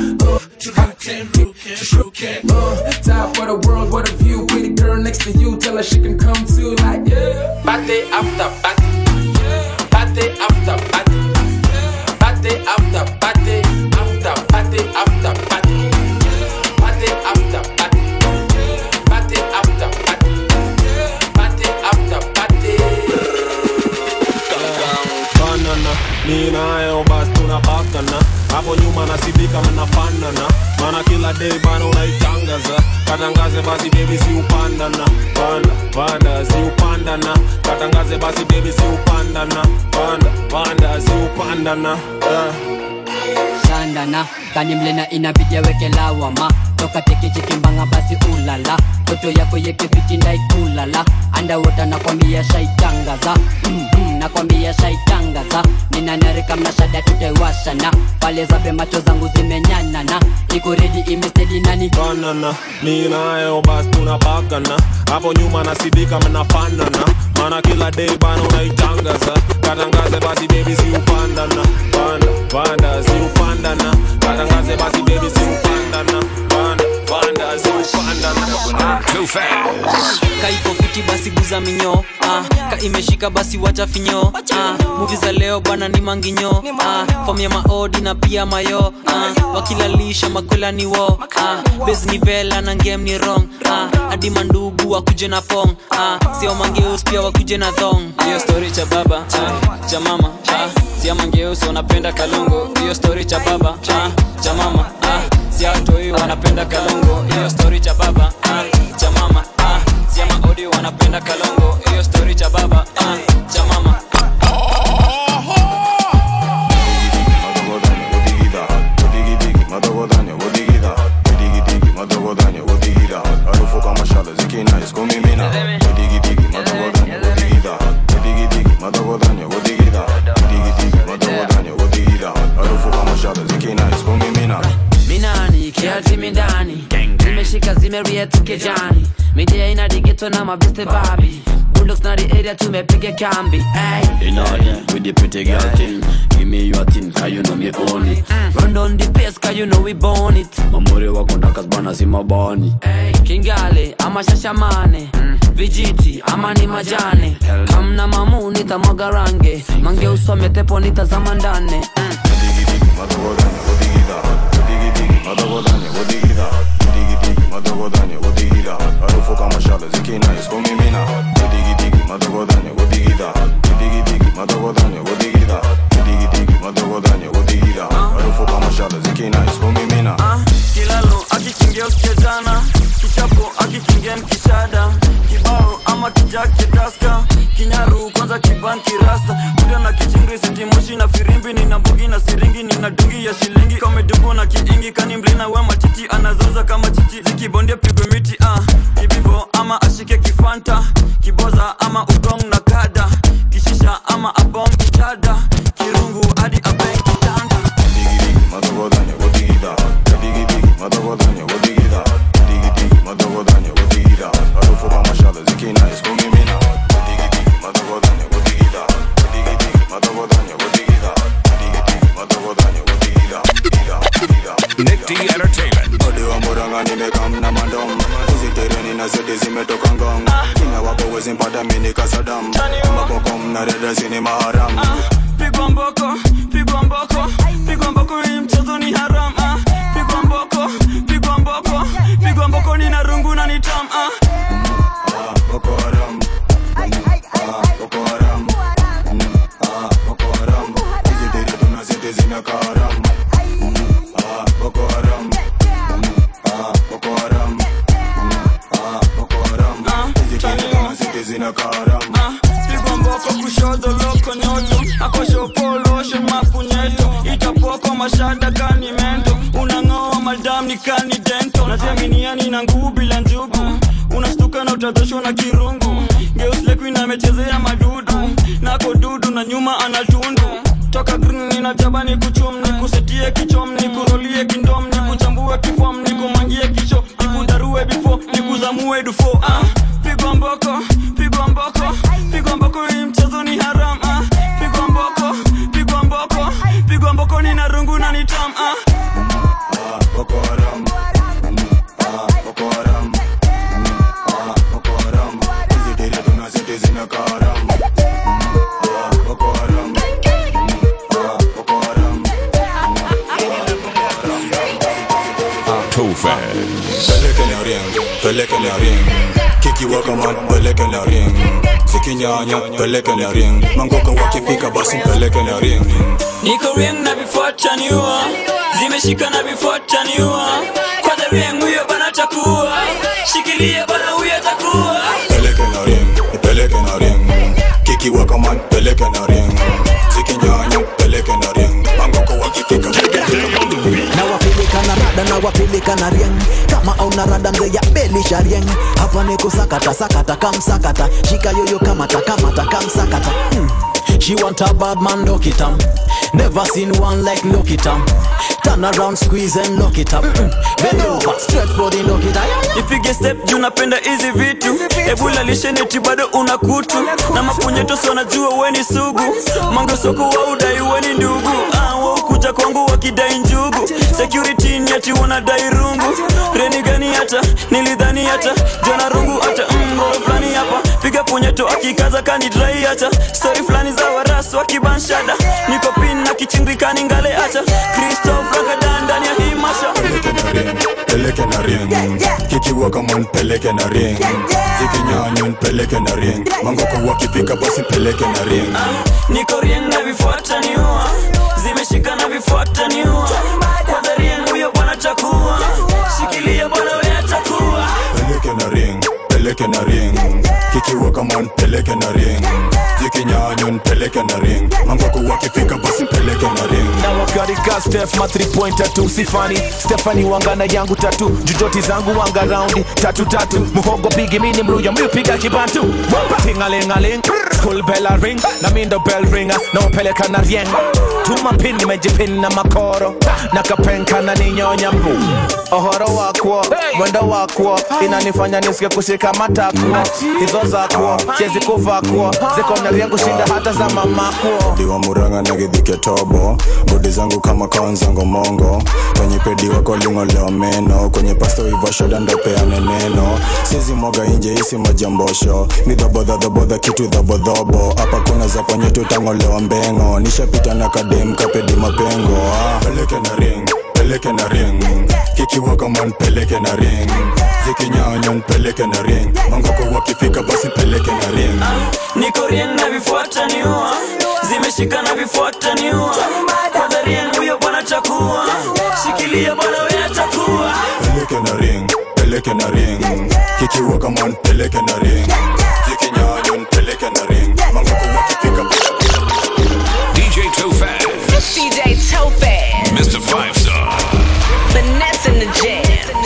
Speaker 16: Top of the world, what a view. Pretty girl next to you, tell her she can come too. Like, yeah.
Speaker 14: Party after party. Party after party. Party after party. After party after party. Party after party. Party after party. Party after party.
Speaker 3: Banana, mi nayo basi tunapakana. Hapo nyuma nasidika mnafanana. Mana kila day bana unaitangaza. Katangaze basi baby si upandana. Panda si upandana. Katangaze basi baby si upandana. Panda si upandana.
Speaker 13: kupandana kani mlena inabidi aweke lawama toka tekichikimbanga basi ulala toto yako yekefiti ndaikulala andawota nakwambia shaitangaza nakwambia shaitangaza ninanarika mnashada tutaiwashana pale zabe macho zangu zimenyanana iko ready imestedi nani
Speaker 3: banana ni nayo basi tunapakana hapo nyuma nasidika mnafanana mana kila day bana unaitangaza katangaze basi baby si upandana panda si upandana katangaze basi baby si upandana panda si upandana
Speaker 15: too fast kaiko fiti basi guza minyo ka imeshika basi wacha finyo movies za leo bwana ni manginyo form ya maodi na pia mayo wakilalisha makola ni wo base ni vela na game ni wrong hadi mandugu wakuje na pong sio mangeus pia wakuje na thong hiyo story cha baba cha mama sio mangeus wanapenda kalongo hiyo story cha baba cha mama sio toi wanapenda kalongo hiyo story cha baba cha mama sio maodi wanapenda kalongo hiyo story cha baba cha mama
Speaker 17: Minani, kiati mindani zimeshika zimeria tukejani media ina digeto na mabeste babi bulldogs na the area tumepiga kambi
Speaker 18: in order with the pretty girl thing give me your thing cause you know me own it
Speaker 17: run down the pace cause you know we born it
Speaker 18: mamuri wako ndakas bana si mabani
Speaker 17: kingale ama shashamane vijiti ama ni majane kamna mamu nitamwaga range mange usome tepo nitazama ndane
Speaker 23: kilalo akikingia usichezana kichapo akikingia mkishada kibao ama kijake taska kinyaru kwanza kibanki rasta kuda na kichingri sitimoshi na firimbi nina bugi na siringi nina dungi ya shilingi kamedugo na kiingi kani mlina wema chichi anazoza kama chichi zikibondia pigwe miti kibibo ama ashike kifanta kiboza ama ugong na kada kishisha ama abong kichada kirungu hadi abeng kitanda
Speaker 2: Nick D Entertainment.
Speaker 4: Odiwa muranga nimekam na mandom Uzitereni na zedi zimetoka ngong Kina wako wezi mpata mini kasadam Mabokom na reda zini maharam
Speaker 23: Pigwa mboko, pigwa mboko, pigwa mboko hii mchezo ni haram Pigwa mboko, pigwa mboko, pigwa mboko ni na rungu na ni tam
Speaker 4: Boko haram Boko haram Boko haram Uziteri tuna zedi zina kaharam Boko haram Boko haram Boko haram Uziteri tuna zedi zina kaharam
Speaker 23: Pigwa mboko kushoto loko nyoto Akosho polo shemapunyeto Itapoko mashada kani mento Unangoa madam ni kani dento Nateminiani na nguu bila njugu Unastuka na utadhoshwa na kirungu Geuslekwi na mechezea madudu Nako dudu na nyuma anatundu Toka green nina jabani kuchum ni kusetie kichom ni kurolie kindom ni kuchambue kifom ni kumangie kisho ni kudarue before ni kuzamue dufo Pigwa mboko, pigwa mboko, pigwa mboko hii mchezo ni haram Pigwa mboko, pigwa mboko, pigwa mboko ni na rungu na ni tam
Speaker 4: Boko haram Boko haram Boko haram Uziteri tuna zedi zina kaharam Boko haram Boko haram
Speaker 2: Too fast.
Speaker 4: Peleke na ring Kiki waka man, peleke na ring Sikinyanya, peleke na ring Mangoka wakifika basi peleke na ring
Speaker 17: Niko ring na before taniua Zimeshika na before taniua Kwa the ring huyo bana takuwa Shikilia bana huyo takuwa
Speaker 4: Peleke na ring, peleke na ring Kiki waka man, peleke na ring Sikinyanya, peleke na ring Mangoka wakifika
Speaker 9: wapeleka na rieng kama auna rada mzee ya belisha rieng hapa niko sakata sakata kamsakata shika yoyo kamata kamata kamsakata She want a bad man, lock it up. Never seen one like lock it up. Turn around, squeeze and lock it up. Bend over, stretch for the lock it up.
Speaker 23: Ipige step juu napenda hizi vitu. Ebula lisheneti bado unakutu. Na mapunyeto so najua weni sugu. Mango soko wa udai weni ndugu. Kuja kwangu wakidai njugu. Security nyati wanadai rungu. Reni gani hata, nilidhani hata. Jona rungu hata, ngoro flani hapa. Piga punyeto akikaza kani dry hata. Story flani za warasu wakibanshada. Niko pin na kichingikani ngale hata. Christoph Rakadan ndani ya hii masha.
Speaker 24: Peleke na ring Kikiwa kama npeleke na ring Zikinyanya npeleke na ring Mangoko wakifika basi peleke na ring
Speaker 23: Niko ring na vifuata niua Zimeshika na vifuata niua Kwanza ring huyo bwana chakua Shikilia bwana wea chakua
Speaker 24: Peleke na ring Kikiwa kama npeleke na ring Zikinyanya npeleke na ring Mangoko wakifika basi peleke na ring
Speaker 12: Na wakarika Steph ma 3 pointer tu sifani Stephanie wangana yangu tatu Jujoti zangu wanga roundi tatu tatu Muhogo bigi mini mluya mwipiga kibantu Tingalingaling School bell a ring Na mindo bell ringer Na upeleka na rieng Tuma pin nimejipin na makoro Nakapenka na ninyonya mbu Ohoro wakwo Mwendo wakwo Inanifanya nisike kushika matakwo Hizo zakwo Siezi kuvakwo Ziko na riengu shinda hata za mamakwo
Speaker 24: Diwa muranga na githike tobo Bodi zangu kama kaonzango mongo Kwenye pedi wako lingo leo meno Kwenye pasto hivo shoda ndo peane neno Siezi moga inje isi majambosho Ni dhabodha kitu dhabodhobo Hapa kuna za kwenye tutango leo mbengo Nishapita na kadem kapedi mapengo Peleke na ring Kikiwa kama npeleke na ring Zikinyanya npeleke na ring Mangoko wakifika basi peleke na ring
Speaker 23: Niko ring na vifuata niua Zimeshika na vifuata niua Kwanza ring huyo bwana chakua Shikilia bwana wea chakua
Speaker 24: Peleke na ring Kikiwa kama npeleke na ring Zikinyanya npeleke na ring Mangoko wakifika basi
Speaker 2: DJ Tofaz.
Speaker 19: It's DJ Tofaz.
Speaker 2: Mr. 5-Star.
Speaker 19: Finesse in the jam.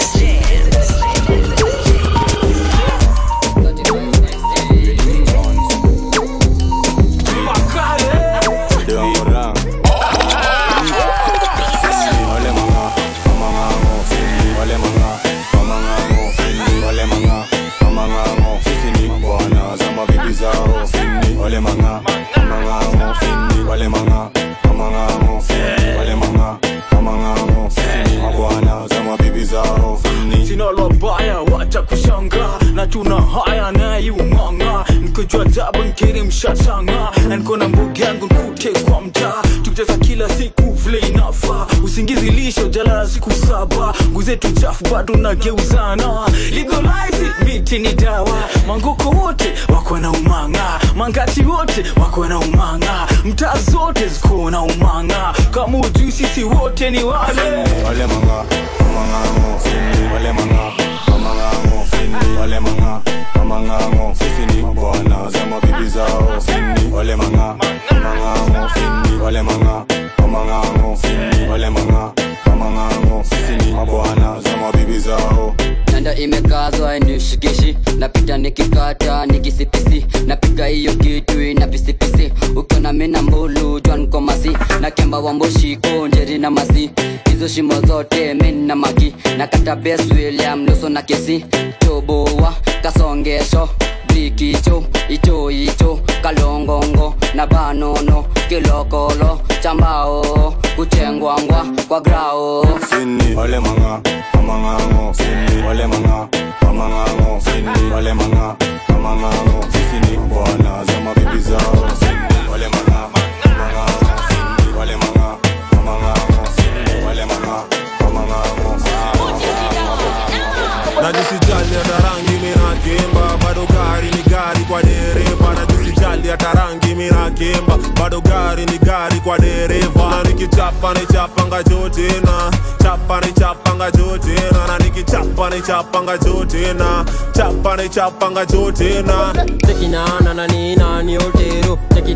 Speaker 12: Na tuna haya na yunganga Nikojua tabu nkiri mshatanga Na nikona mbugi yangu nkute kwa mtaa Tukicheza kila siku vile inafa Usingizi lisho jalala siku 7 Nguzetu chafu bado na geuzana Legalize it, miti ni dawa Mangoko wote wako na umanga Mangati wote wako na umanga Mtaa zote ziko na umanga Kama ujui sisi wote ni wale
Speaker 24: Wale manga Wale manga Wale manga sisi ni mabwana za mabibi zao Wale manga Wale manga Wale manga sisi ni mabwana za mabibi zao
Speaker 13: Nanda imekazwa inishikishi Napita nikikata nikisipisi Napika hiyo kitu ina pisipisi Ukiona mina mbulu juan komasi Na kemba wamboshiko njeri na masi Hizo shimo zote mina maki Nakata best William Luso na kesi Chobowa kasongesho Bikicho icho kalongongo na banono kilokolo chambao kuchengwangwa kwa grao
Speaker 24: Sini wale manga Sini wale manga Sini wale manga sisi ni bwana za mabibi zao Wale manga Sini wale manga Sini wale manga
Speaker 3: Najisijali hata rangi mina kemba Bado gari ni gari kwa dereva Najisijali hata rangi mina kemba Bado gari ni gari kwa dereva Na nikichapa ni chapanga jotena Chapa ni chapanga jotena Na nikichapa ni chapanga jotena Chapa ni chapanga jotena
Speaker 20: Tekinana na nina ni otero Tekidana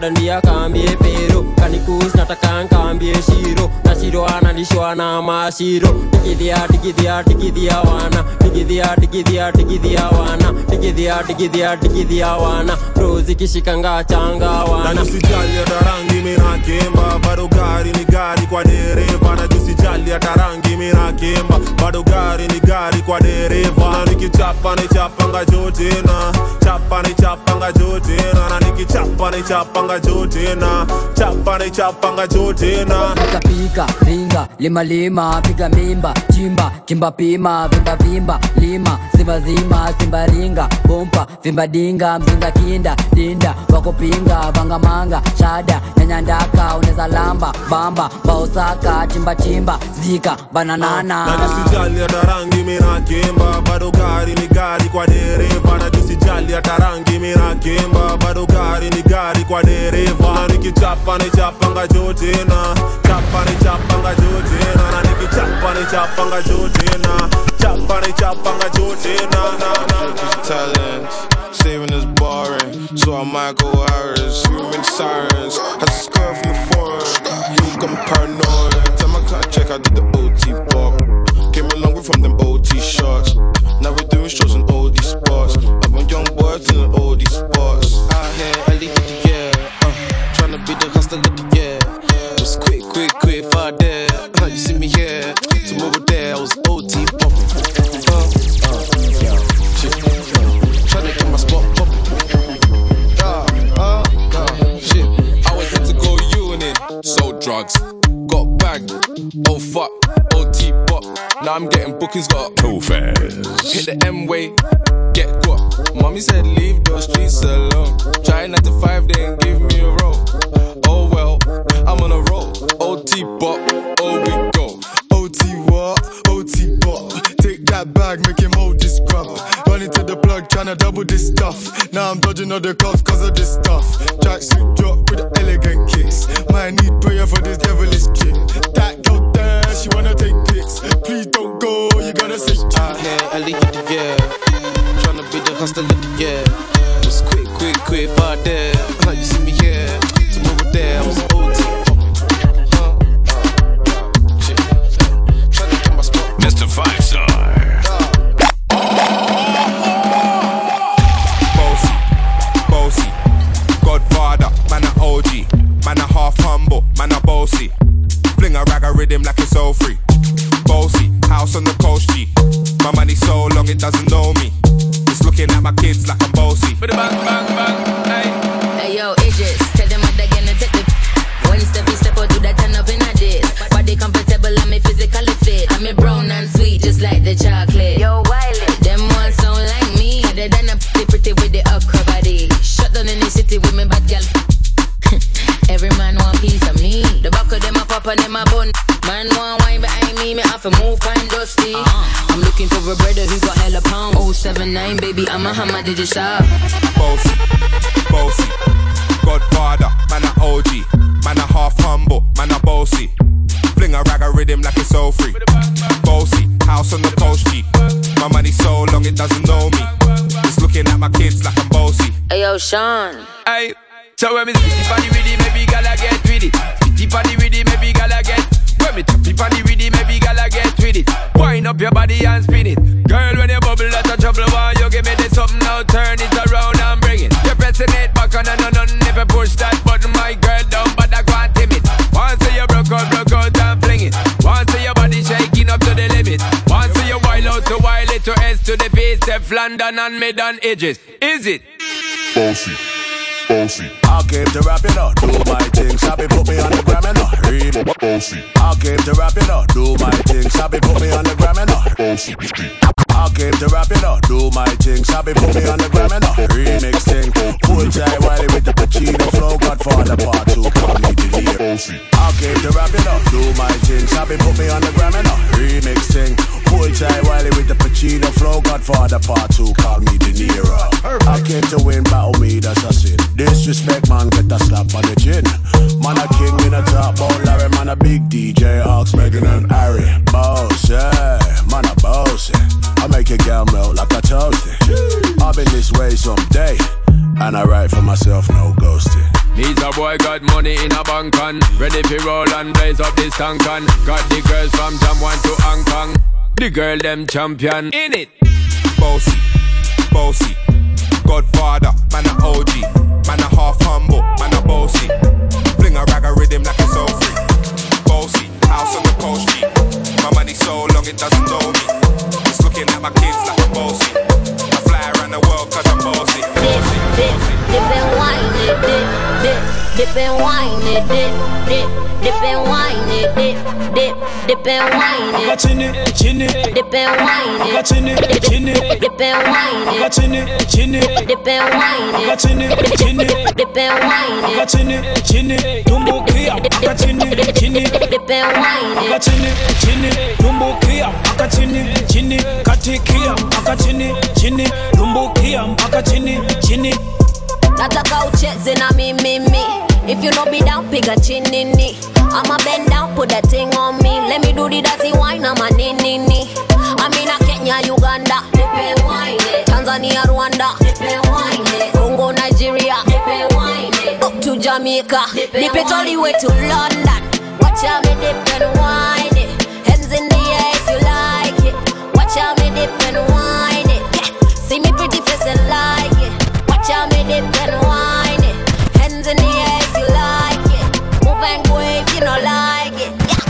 Speaker 1: dandia kambie pero kanikus nataka nkambie shiro na shiro analishwa na mashiro tikidia tikidia tikidia wana tikidia tikidia tikidia wana tikidia tikidia tikidia wana rozi kishikanga changa wana
Speaker 3: na usijali hata rangi mina kemba bado gari ni gari kwa dereva na usijali hata rangi mina kemba bado gari ni gari kwa dereva na nikichapa ni chapanga jotena chapa ni chapanga jotena na nikichapa ni chapanga jotena chapa ni chapanga jotena
Speaker 13: pika pika ringa lima lima piga mimba chimba kimba pima vimba vimba lima simba zima simba ringa bompa vimba dinga mzinga kinda dinda wakopinga vanga manga shada nyanyandaka uneza lamba bamba baosaka chimba chimba zika bananana
Speaker 3: na usijali hata rangi mina kemba bado gari ni gari kwa dereva na usijali hata rangi mina kemba bado gari ni gari kwa dereva na nikichapa ni chapanga jotena chapa ni chapanga jotena na nikichapa ni chapanga jotena chapa ni chapanga jotena
Speaker 7: talents saving is boring so I might go Harris screaming sirens has a skirt from the forest you come paranoid time I can't check I did the OT pop came a long way from them OT shots now we're doing shows in all these spots I'm a young boy in all these spots out here early to the year trying to be the hustler of the year just quick far there you see me here to over there I was OT popping trying to get my spot popping shit I was meant to go unit sold drugs got bagged oh fuck OT pop now I'm getting bookings got
Speaker 2: too fast
Speaker 7: hit the M-way get got mommy said leave the streets alone try 9 to 5 they ain't give me a roll oh well I'm on a roll OT pop oh we go OT what OT pop take that bag make him hold this grub running to the plug tryna double this stuff now I'm dodging all the cuffs cause of this stuff tracksuit drop with the elegant kicks might need prayer for this devilish chick that girl there she wanna take pics please don't go you gotta say out here early in the year tryna be the hustler of the year just quick far there you see me here to over there I was OT
Speaker 2: Mr. 5-Star
Speaker 10: Bossy Godfather, man a OG man a half humble, man a bossy fling a rag a rhythm like it's all free bossy, house on the coast G my money so long it doesn't know me it's looking at my kids like I'm bossy
Speaker 14: bang bang bang hey yo Idris tell them what they're gonna take the when you step out do that turn up in a dish body comfortable I'm physically fit I'm a brown and sweet just like the chocolate yo Wiley them ones sound like me other than a pretty with the okra body shut down in the city with me bad girl every man want piece of me the back of them a pop and them a bun man want wine behind me have to move kind dusty I'm looking for a brother who got hella pound 079 baby I'm a hammer did you shop
Speaker 10: bossy Godfather, man a OG man a half humble, man a bossy fling a rag a rhythm like it's all free bossy, house on the coast G my money so long it doesn't know me it's looking at my kids like I'm bossy
Speaker 14: hey yo Sean hey so when me spitty funny with it maybe gala get with it spitty funny with it maybe gala get when me tappy funny with it maybe gala get with it wind up your body and spin it girl when you bubble out of trouble why you give me this something now turn it around and bring it you're pressing it back on and never push that button my girl down but I can't timid once you broke out and fling it once your body shaking up to the limit once you wild out to wild it to S to the base step London and mid on edges is it
Speaker 10: bossy
Speaker 20: I came to rap it up, do my thing, Sabi put me on the gram and not
Speaker 10: bossy
Speaker 20: I came to rap it up, do my thing, Sabi put me on the gram and not
Speaker 10: bossy
Speaker 20: I came to rap it up, do my thing, Sabi put me on the gram and not remix thing, full time Wiley with the Pacino flow, Godfather part 2, call me delirious I came to rap it up, do my thing, Sabi put me on the gram and not remix thing, full time Wiley with the Pacino flow, Godfather part 2, call me De Niro I came to win, battle me, that's a sin. Disrespect, man, get a slap on the chin. Man, a king in a top, ball Larry, man, a big DJ, Ox, Megan and Harry. Boss, yeah, man, a boss, I make a girl melt like a toasty. I've been this way someday, and I write for myself, no ghosting.
Speaker 5: Me's a boy got money in a bank and ready to roll and blaze up this tank and got the girls from Jamwan to Hong Kong. The girl them champion in it.
Speaker 10: Bossy, bossy, Godfather, man a OG, man a half humble, man a bossy. Fling a rag a rhythm like it's all free. Bossy, house on the coast G. My money so long it doesn't know me. It's looking at my kids like I'm bossy. I fly around the world cause I'm bossy.
Speaker 8: Dip and wine it, dip and wine it, dip and wine it, dip and wine it.
Speaker 21: Chinny, chinny,
Speaker 8: dip and wine it.
Speaker 21: Chinny, chinny,
Speaker 8: dip and wine it.
Speaker 21: Chinny, chinny,
Speaker 8: dip and wine it.
Speaker 21: Chinny, chinny,
Speaker 8: dip and wine it.
Speaker 21: Chinny, chinny, tumbukia, chinny, chinny,
Speaker 8: dip and wine it.
Speaker 21: Chinny, chinny, tumbukia, chinny, chinny, katikia, chinny, chinny, tumbukia, chinny, chinny.
Speaker 8: Nataka ucheze na mimi. If you no be down, piga chinini. I'ma bend down, put that thing on me. Let me do the dirty wine, I'm a nini. I'm in a Kenya, Uganda, dip wine it. Tanzania, Rwanda, dip wine it. Congo, Nigeria, dip wine it. Up to Jamaica, dip it all the way to London. Watch out me dip and wine it. Hands in the air if you like it. Watch out me dip and wine it. Yeah. See me pretty face and like it. Watch out me dip and wine it. Hands in the air if you like it. Move and go if you don't like it. Yeah.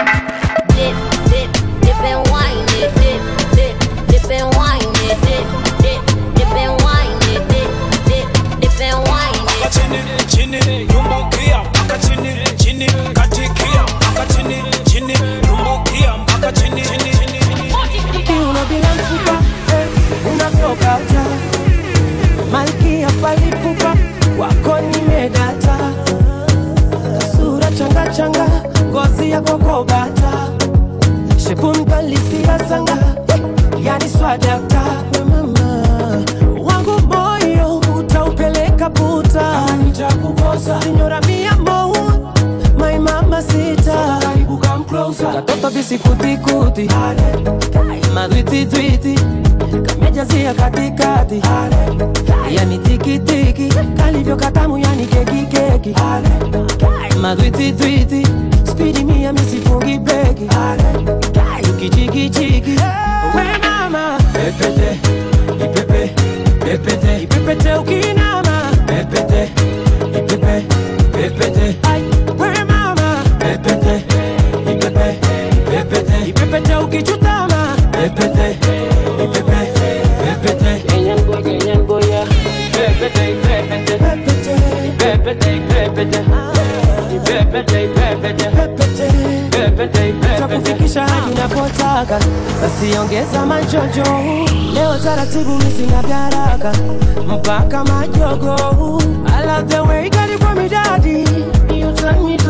Speaker 8: Dip and wine it. Dip and wine it. Dip and wine it. Dip and wine it.
Speaker 21: Chinny, chinny, tumbukia, chinny, chinny, katikia, chinny, chinny, tumbukia, chinny, chinny, chinny.
Speaker 22: Kiuno bila mfupa, unavyokata Malkia falipupa, wako nimedata Sura changa changa, ngozi ya kokobata Shepu mkalisi ya sanga, yani swadakta Mama, wangu moyo utaupeleka puta Nitakukosa, signora mi amor, my mama sita Karibu come closer, katoto bisi kuti kuti Madwiti twiti, kamejazia katikati Yani tiki tiki, kalivyo katamu yani keki keki Madwiti twiti, speedy mia misifungi breki Ukichiki chiki, we mama Pepete, ipepe, pepete, ipepete ukinama Pepete, ipepe, pepete, ay, we mama Pepete, ipepe, pepete, ipepete ukichutama Pepete, ipepe, pepete Kenyan goya Pepete, pepete, pepete Pepete, pepete Pepete, pepete Pepete, takufikisha hadi napotaka Basi ongeza majojo Leo taratibu misina garaka Mpaka majogo I love the way you got it for me daddy You turn me,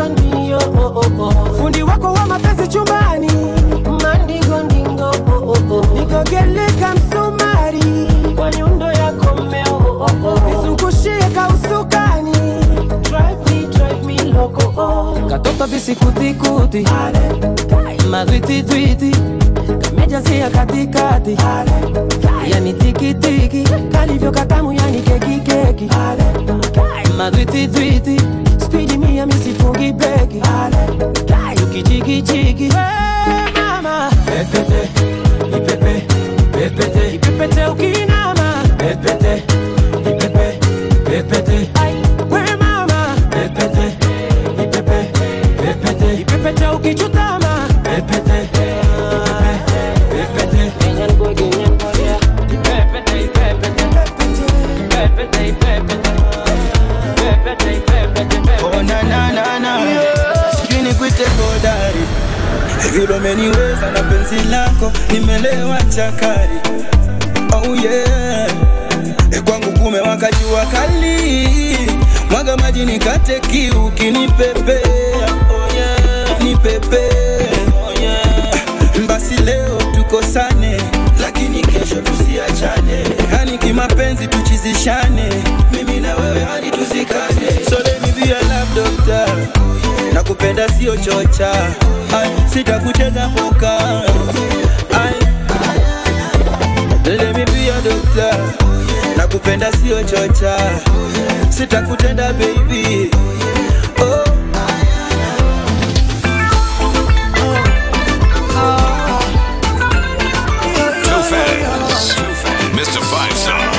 Speaker 22: Fundi wako wa mapenzi chumbani Mandingo ndingo Nikogeleka msumari Kwa nyundo yako mmeo Nizungushie kausukani Drive me loco Katoto bisi kuti kuti Madwiti twiti Kamejazia katikati Yani tiki tiki Kalivyo katamu yani keki keki Madwiti twiti Speedy mia misifungi breki Ukichiki chiki Hey mama Pepete, ipepe, pepete Ipepete ukinama Pepete, ipepe, pepete ay, we mama Pepete, ipepe, pepete Ipepete ukichutama Pepete, ipepe, pepete Kenyan boy, yeah Pepete, pepete Pepete, pepete Oh na na na na Sijui nikuite hodari Vile umeniweza na penzi lako Nimelewa chakari Oh yeah Kwangu kumewaka jua kali Mwaga maji nikate kiu kinipepea Oh yeah Nipepea Oh yeah Basi leo tukosane Lakini kesho tusiachane Hani kimapenzi tuchizishane Mimi na wewe hadi tuzikane So let me be a love doctor Nakupenda sio chocha Sitakucheza poka Let me be a doctor nakupenda sio chocha, sitakutenda baby. Oh.
Speaker 2: Too fast, Mr. 5-Star.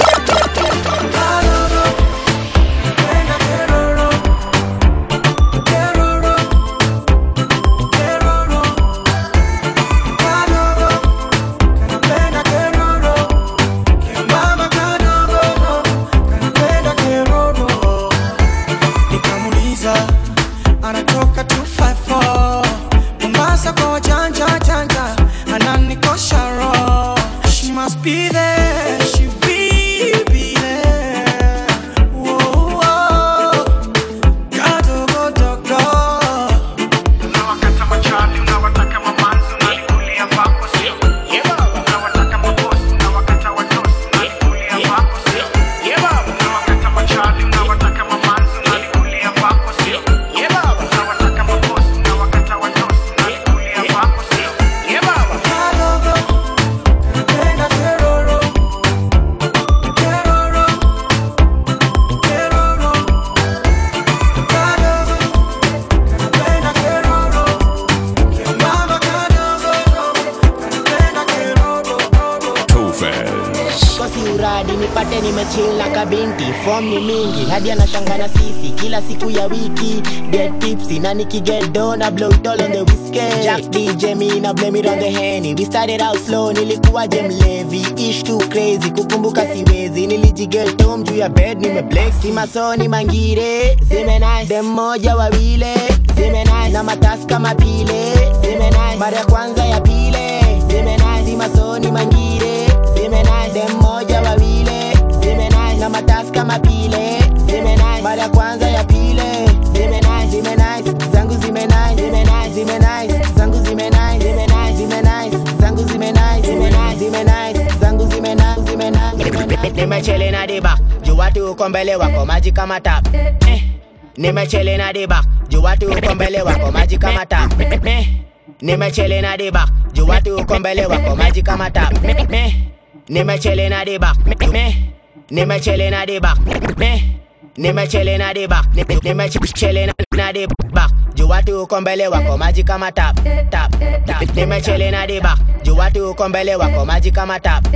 Speaker 6: Be there, she be there. Whoa, whoa. Gotta go, dogo. Unawakata machali, unawataka mamanzi, unalikulia wako sio. Unawataka mabosi, unawakata watosi, unalikulia wako sio. Unawakata machali, unawataka mamanzi, unalikulia wako sio. Unawataka mabosi, unawakata watosi, unalikulia wako sio.
Speaker 11: Nipate nimechill na kabinti, form ni mingi hadi anashangana sisi kila siku ya wiki. Get tipsy na nikiget down I blow it all on the whiskey. Jack DJ me na blame it on the Henny. We started out slow, nilikuwa jem levi, ish too crazy, kukumbuka siwezi. Nilijiget home juu ya bed nimeblex. Si masoni mangire, zime nice. Dem moja wawile, zime nice. Na matasi kama pile, zime nice. Mara ya kwanza ya pile, zime nice. Si masoni mangire, zime nice. Dem moja wawile, zime nice. Na matasi kama pile, zime nice. Mara ya kwanza ya pile, zime nice, zime nice. Zangu zime nice, zime nice, zime nice. Zangu zime nice, zime nice, zime nice. Zangu zime nice, zime nice, zime nice. Zangu zime nice, zime nice. Nimechele na diba, juu watu uko mbele wako maji kama tap. Nimechele na diba, juu watu uko mbele wako maji kama tap. Nimechele na diba, juu watu uko mbele wako maji kama tap. Nimechele na diba, nimechele na diba, nimechele na diba, nimechele na diba, juu watu uko mbele wako maji kama tap, tap, tap. Nimechele na diba, juu watu uko mbele wako maji kama tap.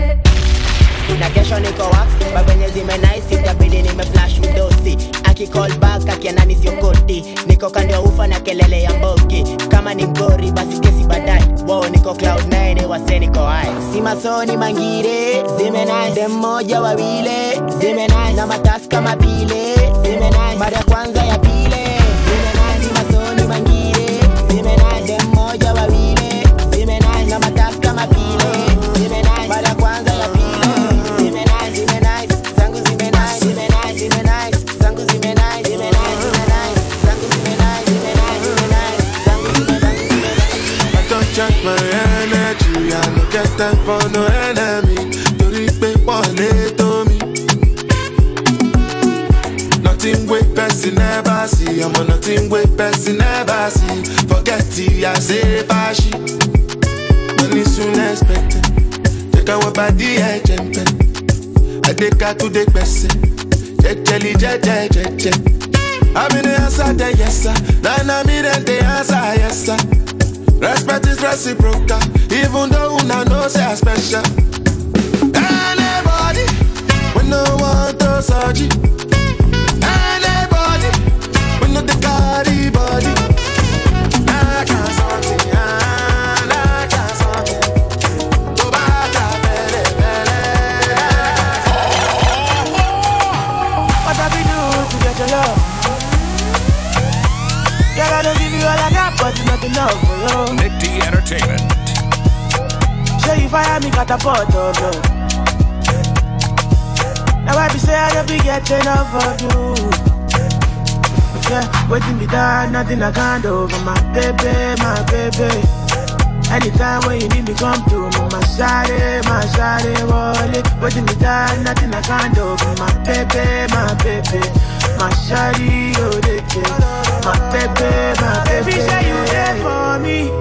Speaker 11: Na kesho niko wax, babenye zime nice, itabidi nimeflash mdosi. Aki call back, akianani sio koti. Niko kando ya ufa na kelele ya mbogi. Kama ni mgori, basi kesi badai. Wow, niko cloud 9, wase niko high. Si masoni mangire, zime nice. Dem moja wawile, zime nice. Na matasi kama pile, zime nice. Mara ya kwanza ya pile, zime nice. Si masoni mangire, zime nice. Dem moja wawile, zime nice. Na matasi kama pile, zime nice. Mara ya kwanza ya pile.
Speaker 15: Check my energy, I don't get time for no enemy. You reap one to me. Nothing with person never see. I'm on nothing with person never see. Forget it, I say bashi. Money soon expected. Take our body, I jump. I take her to the person. Jelly, jelly. I'm in the answer, the yes sir. Then I'm in the answer, yes sir. Respect is reciprocal, even though una know say I special. Anybody, we no want to search it. Anybody, we no the carry body. I can't something, I can't something. Go back to bele.
Speaker 6: What have you do to get your love? Girl, I don't give you all I got, but it's not enough for you.
Speaker 2: Nick D Entertainment.
Speaker 6: Show you fire me catapult of love. Now I be say I don't be getting enough of you. Yeah, waiting me down, nothing I can't do for my baby. Anytime when you need me, come to me, my shawty, wallet. Waiting me down, nothing I can't do for my baby. My shawty, oh, they care. My baby, say you there for me.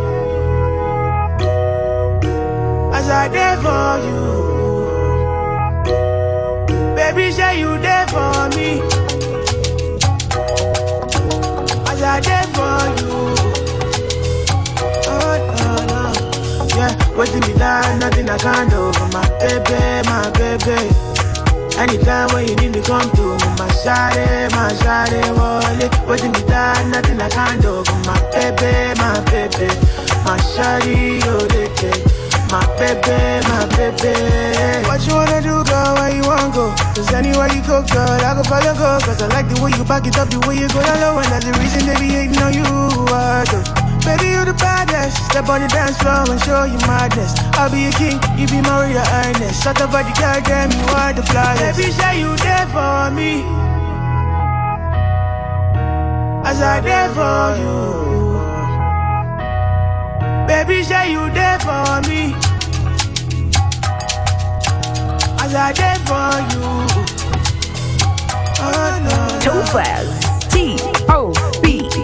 Speaker 6: As I there for you. Baby, say you there for me. As I there for you. Oh, no, no. Yeah, waiting me down, nothing I can't do for my baby. Anytime when you need me, come to me, my shawty, wallet. Waiting me down, nothing I can't do for my baby. My shawty, oh, they take. My baby. What you wanna do, girl? Where you wanna go? Cause anywhere you go, girl, I go follow go. Cause I like the way you back it up, the way you go down low. And that's the reason they be hating on you. Baby, you the baddest. Step on the dance floor and show you madness. I'll be a king, you be my royal highness. Shut up, body, girl, damn, you are the flyest. Baby, say you there for me. As I there for you. Baby, say you there for me. As I there for you. Oh, no.
Speaker 19: Topaz, T-O-B-H-A-Z.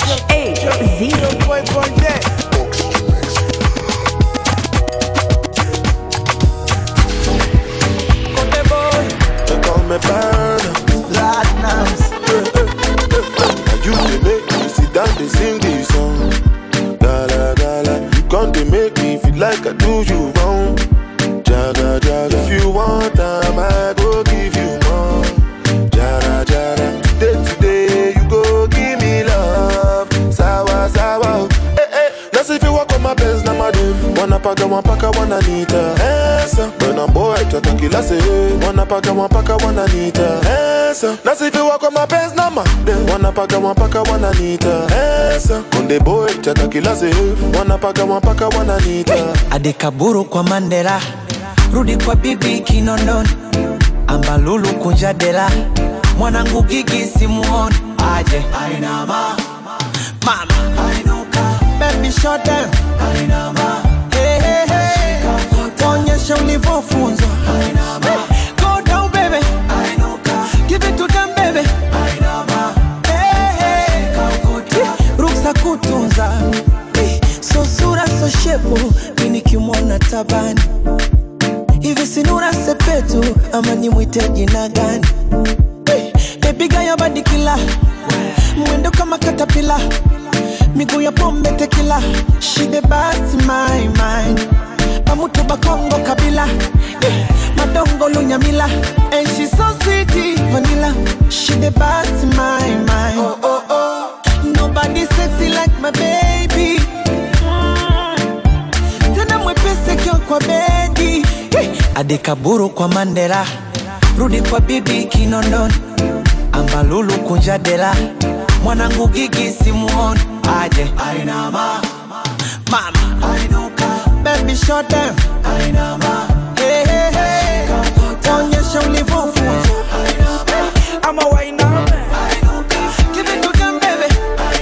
Speaker 15: They call me Burner.
Speaker 9: Platinums.
Speaker 15: You they make me sit down, they sing this song. Gala, gala. You can't make me feel like I do you wrong. Jaga, jaga. If you want time, I go give you more. Jara, jara. Today, you go give me love. Sawa, sawa. Eh, eh. That's if you walk on my Benz, na madu. Wanna paka, wanna nita. Esa. When I'm boy, tata kila se. Wanna paka, wanna nita. Esa. That's if you walk on my Benz, na madu. Wanna paka, wanna nita. Esa. Konde boy, tata kila se. Wanna paka, wanna nita.
Speaker 9: Adekaburu kwa Mandela. Rudi kwa bibi Kinondoni. Ambalulu kunjadela. Mwanangu Gigi simuoni. Aje Ainama. Mama Ainuka. Baby shut down. Ainama. Hey, hey, hey. Onyesha ulivyofunzwa. Ainama. Hey, go down baby. Ainuka. Give it to them baby. Ainama. Hey, hey. Ruksa kutunza. So sura so shepu. Mini kimona tabani. Hivi sinura sepetu ama nimwite jina gani? Baby gaya body killer. Mwendo kama katapila. Miguu ya pombe tequila. She the best in my mind. Pamutu bakongo kabila. Madongo lunyamila. And she so sweet vanilla. She the best in my mind. Oh oh oh. Nobody sexy like my baby. Tena mwepese kio kwa bedi. Adekaburu kwa Mandela. Rudi kwa bibi Kinondoni. Ambalulu kunjadela. Mwanangu Gigi simuoni. Aje Ainama. Mama Ainuka. Baby shut down. Ainama. Hey hey hey. Onyesha ulivyofunzwa.
Speaker 21: I'm a wine now.
Speaker 9: Give it to them baby.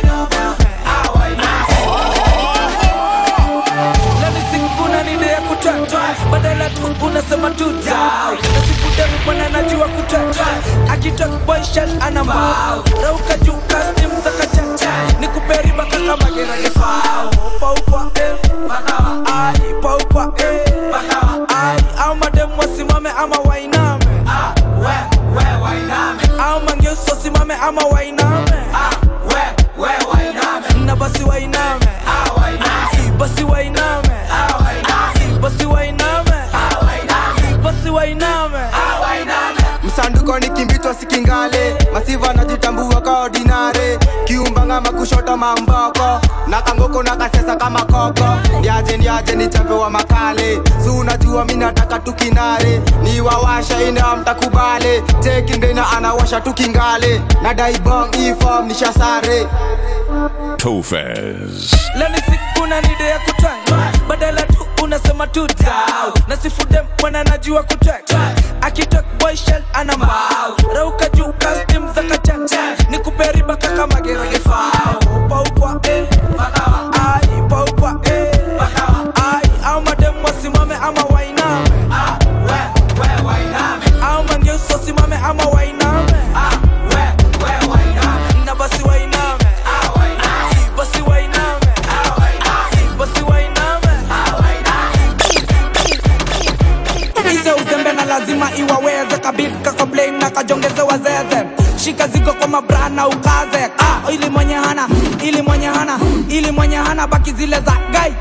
Speaker 21: Let me sing kuna nide ya kutata. Badala tu unasema tuta. Nasifude mwana najua kutata. Akitok boy shell anambao. Rauka juu kastim za kachacha. Nikuperi baka kama gera gefao. Paukwa bakawa ai. Paukwa bakawa ai. Au madem wasimame ama wainame. We wainame. Au mangeuso simame ama wainame. We wainame. Na basi wainame. Wainame. Basi wainame. Basi wainame. Basi wainame.
Speaker 4: Msanduko ni kimbitwa sikingale. Masiva najitambua ka ordinare. Kiumbanga makushota mamboko. Nakangoko nakasesa kama koko. Niaje ni champe wa makale. Su unajua mimi nataka tukinare. Ni wawasha ina mtakubale. Take ndena anawasha tukingale. Na daibong inform nishasare.
Speaker 5: Topaz.
Speaker 21: Leni sikuna nide ya kutanga. Badala tu unasema tuta. Nasifude mwana najua kuteka. Akitok boy shell anambao. Rauka juu kastim za kachacha. Nikuperi baka kama gera gefao. Paukwa bakawa ai. Paukwa bakawa ai. Au madem wasimame ama wainame. We wainame. Au mangeuso simame ama wainame. We wainame. Na basi wainame. Basi wainame. Basi wainame. Isa uzembe na lazima iwaweze kabika kabla mabrana ukaze ili mwenye hana baki zile za gai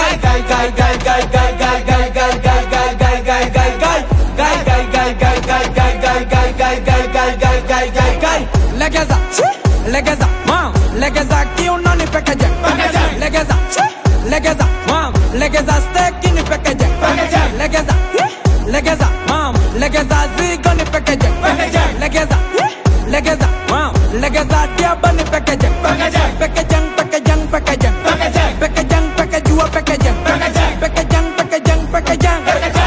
Speaker 21: legeza legeza mam legeza kiuno ni pekeje legeza legeza mam legeza steak ni pekeje legeza legeza mam legeza zigo ni pekeje legeza legeza mam legeza diaba ni pekeje pekejang pekejang pekejang pekejang pekejua pekejang pekejang pekejang pekejang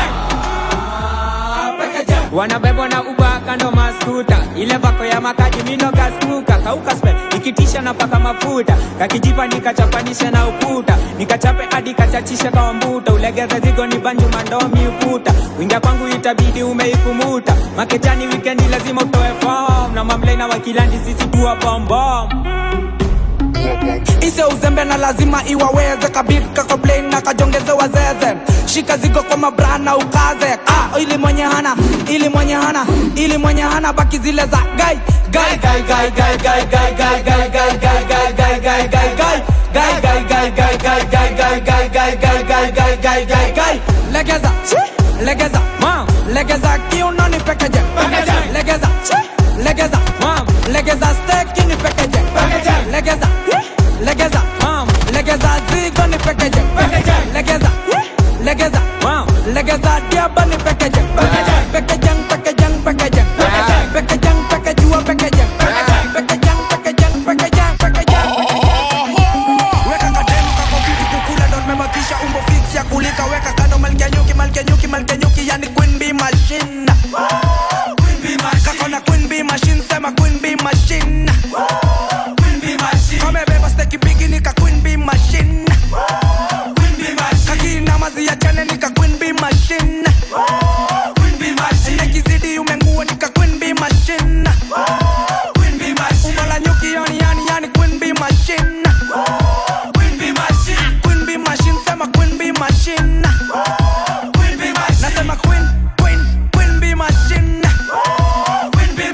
Speaker 21: wanabebwa na uba kando maskuta ile vako ya makaji mino kaskuka kauka spell ikitisha na paka mafuta kakijipa nikachapanisha na ukuta nikachape hadi kachachisha kwa mbuta ulegeza zigo ni banju mandomi ukuta wingia kwangu itabidi umeikumuta maketani weekendi lazima utoe form na mamlena wakilandi sisi tuwa bombom ise uzembe na lazima iwaweze kabib kakoblane na kajongeze wazeze shika zigo kwa mabrana ukaze ili mwenye hana baki zile za gai legeza legeza mam legeza kiuno ni pekeje legeza legeza mam legeza steak ni pekeje legeza legeza mam legeza zigo ni pekeje legeza legeza mam legeza diaba ni pekeje pekejang pekejang pekejang pekejang pekejua pekejang pekejang pekejang pekejang pekejang weka kademu kako vitu kukula ndo nimebakisha umbo fix ya kulika weka kando malkia nyuki yani queen bee machine kako na queen bee machine sema queen bee machine kame beba steki bigi nika queen bee machine kaki na mazi ya chane nika queen bee machine nekizidi umengua nika queen bee machine umala nyuki yani queen bee machine queen bee machine sema queen bee machine nasema queen bee machine queen bee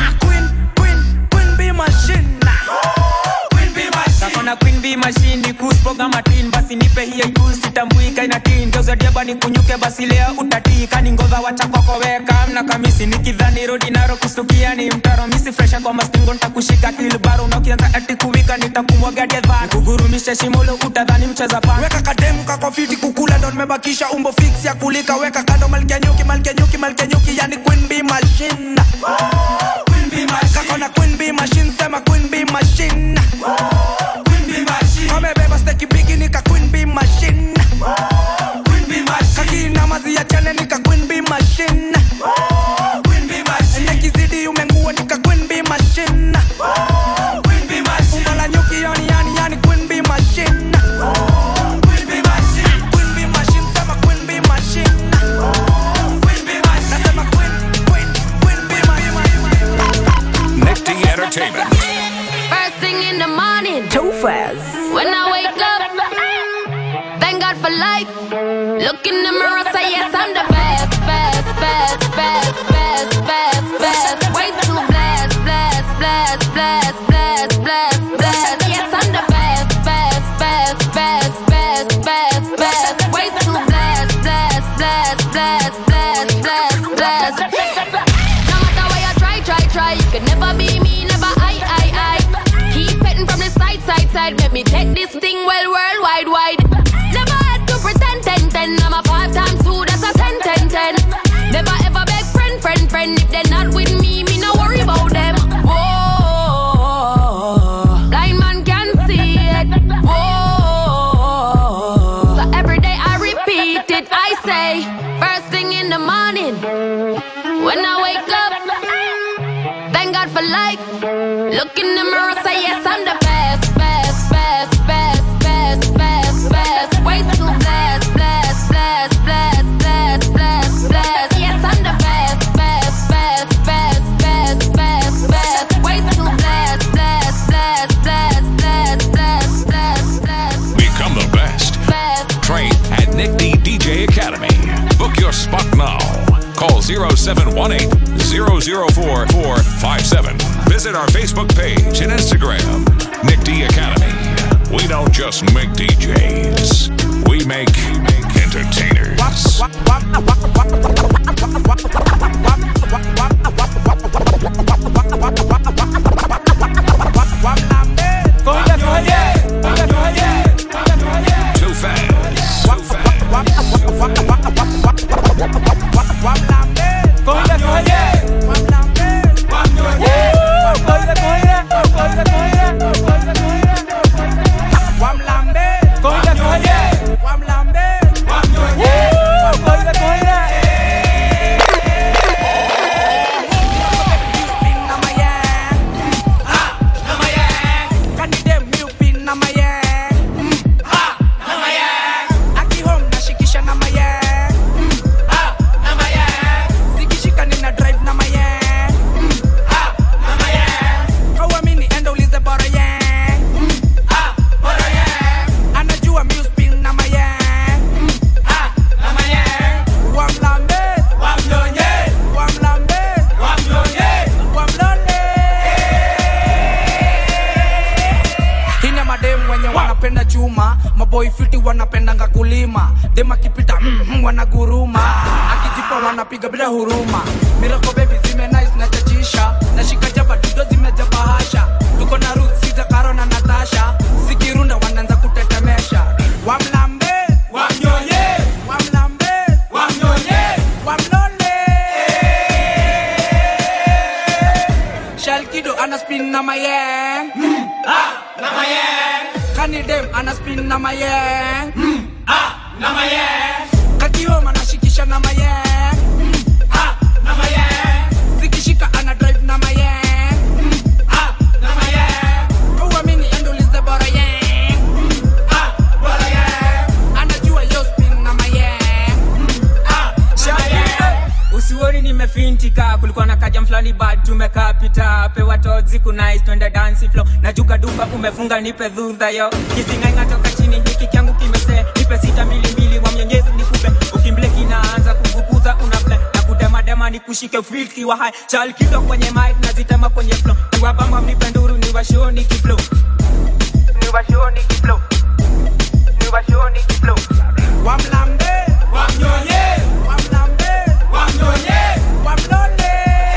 Speaker 21: machine kakona queen bee machine ni kuspoga matin basi nipe hiyo ikusi sitambuika ina tin geuza diaba ni kunyuke basi leo utatika ni ngoza wacha kwako weka mna kamisi nikidhani rodi naro kustukia ni mtaro misi fresha kwa mastingo nitakushika kilbaro na ukianza ati kuwika nitakumwaga dedha kugurumisha shimolo utadhani mcheza pa weka kademu kako fiti kukula ndo nimebakisha umbo fix ya kulika weka kando malkia nyuki yani queen bee machine kakona queen bee machine sema queen bee machine kame beba steki bigi nika queen bee machine kaki na mazi ya chane nika queen bee machine nekizidi umengua nika queen bee machine umala nyuki yani queen bee machine queen bee machine sema queen bee machine nasema queen bee machine
Speaker 2: Nick D Entertainment.
Speaker 8: First thing in the morning,
Speaker 19: Too fast.
Speaker 8: when I wake up, thank God for life. Look in the mirror, say yes, I'm the best, best, best, best, best, best, best. Way too blessed, blessed, blessed, blessed, blessed, blessed, blessed. Yes, I'm the best, best, best, best, best, best, best. Way too blessed, blessed, blessed, blessed, blessed, blessed, blessed. No matter where you try, you could never be me, never I. Keep petting from the side, make me take this thing well worldwide, wide. Never had to pretend, 10. I'm a 5 times 2, that's a 10. Never ever beg friend. If they're not with me, no worry about them. Whoa, blind man can see it. Whoa, so every day I repeat it. I say, first thing in the morning, when I wake up, thank God for life. Look in the mirror, say yes, I'm the best, best, best, best, best, best, best. Way too blessed, blessed, blessed, blessed, blessed, blessed, blessed. Yes, I'm the best, best, best, best, best, best, best. Way too blessed, blessed, blessed, blessed, blessed, blessed, blessed, blessed.
Speaker 2: Become the best. Train at Nick D DJ Academy. Book your spot now. Call 0718 004 457. Visit our Facebook page and Instagram, Nick D Academy. We don't just make DJs, we make entertainers. Too fast.
Speaker 21: Maboy fiti wanapendanga kulima, dema kipita wanaguruma, akijipa wanapiga bila huruma. Miracle baby zime nice na chachisha, nashika jaba dudo zimejaba hasha. Tuko na Ruth, Siza, Karo na Natasha, zikirunda wanaanza kutetemesha. Wamlambe, wamnyonye, wamlambe, wamnyonye, wamlole. Shalkido ana spin na mayeng, na mayeng. Kani dem ana spin na mayeng, na mayeng. Kakioma anashikisha na mayeng, na mayeng. Zikishika ana drive na mayeng, na mayeng. Uamini endulize bora yeng, bora yeng. Anajua yo spin na mayeng, na mayeng.
Speaker 16: Usiwori nimefintika, kulikuwa na kaja mflani bad tumekaa pita. Pewa tozi kunais twende dance flow, na juga duba umefunga nipe dhudha yo. Kisinga toka chini hiki kyangu kimese, nipe 622 wa mnyonyezi nikupe. Ukimbleki naanza kuvukuza unafle, na kudema dema ni kushike filki wa high. Chal kido kwenye mic na zitema kwenye flow, niwabamba mnipe nduru niwashow nikiflow, niwashow nikiflow, niwashow nikiflow.
Speaker 21: Wamlambe, wamnyonye, wamlambe, wamnyonye, wamlole.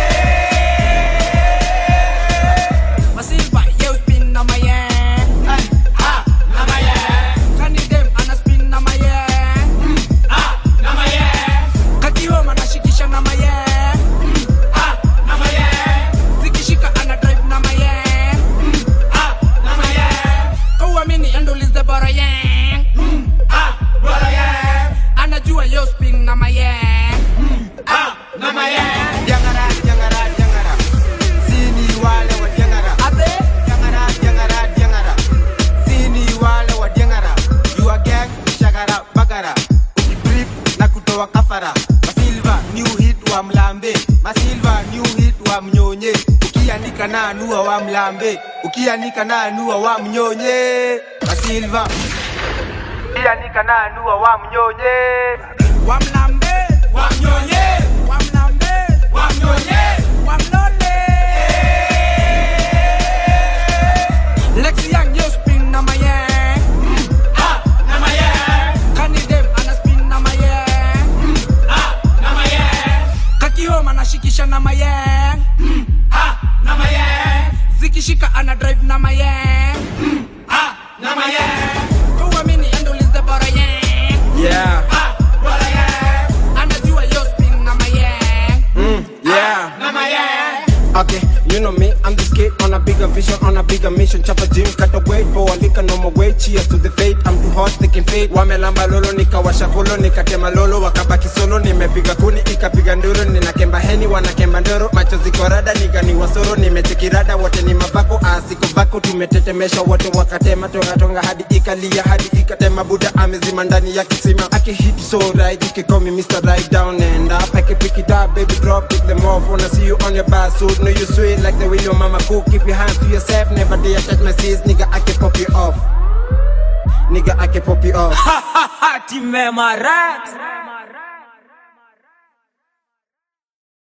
Speaker 21: Masilva yo spin na mayeng, na mayeng. Kani dem ana spin na mayeng, na mayeng. Kakioma anashikisha na mayeng, na mayeng. Zikishika ana drive na mayeng, na mayeng. Uamini endulize bora yeng, bora yeng. Anajua yo spin na mayeng, na mayeng.
Speaker 4: Jangara, jangara, jangara. Sini wale wa jangara.
Speaker 21: Abe.
Speaker 4: Jangara, jangara, jangara. Sini wale wa jangara. You are gang, shagara, bagara. Ukitrip na kutoa kafara. Masilva, new hit wa mlambe. Masilva, new hit wa mnyonye. Ukianika na anua wa mlambe. Ukianika na anua wa mnyonye. Masilva. Ukianika na anua wa mnyonye.
Speaker 21: Wamlambe, wamnyonye, wamlambe, wamnyonye, wamlole. Lexi Young yo spin na mayeng, na mayeng. Kani dem ana spin na mayeng, na mayeng. Kakioma anashikisha na mayeng, na mayeng. Zikishika ana drive na mayeng, na mayeng. Uamini endulize bora yeng, yeah. Bora yeng. Anajua yo spin na mayeng,
Speaker 4: Yeah.
Speaker 21: na mayeng.
Speaker 4: Okay, you know me, I'm the skate on a bigger vision, on a bigger mission. Chapa gym, cut away, for a liquor, no more weight. Cheers to the fate, I'm too hot, they can fade. Wamelamba lolo, nikawasha kolo, nikatema lolo, wakabaki solo. Nimepiga kuni, ikapiga nduru, ninakemba heni, wanakemba ndoro. Macho ziko rada, niga ni wasoro, nimechekirada, wote ni mabako. Asiko bako, tumetetemesha, wote wakatema. Tonga tonga hadi ikalia, hadi ikatema. Buda amezima ndani ya kisima. I can hit so right, you can call me Mr. Right Down and Up. I can pick it up, baby, drop, pick them off. Wanna see you on your back suit, know you sweet like the way your mama cook. Keep your hands to yourself, never dare touch my sis. Nigga, I can pop you off. Nigga, I can pop you off.
Speaker 16: Ha ha ha, Timema Rat.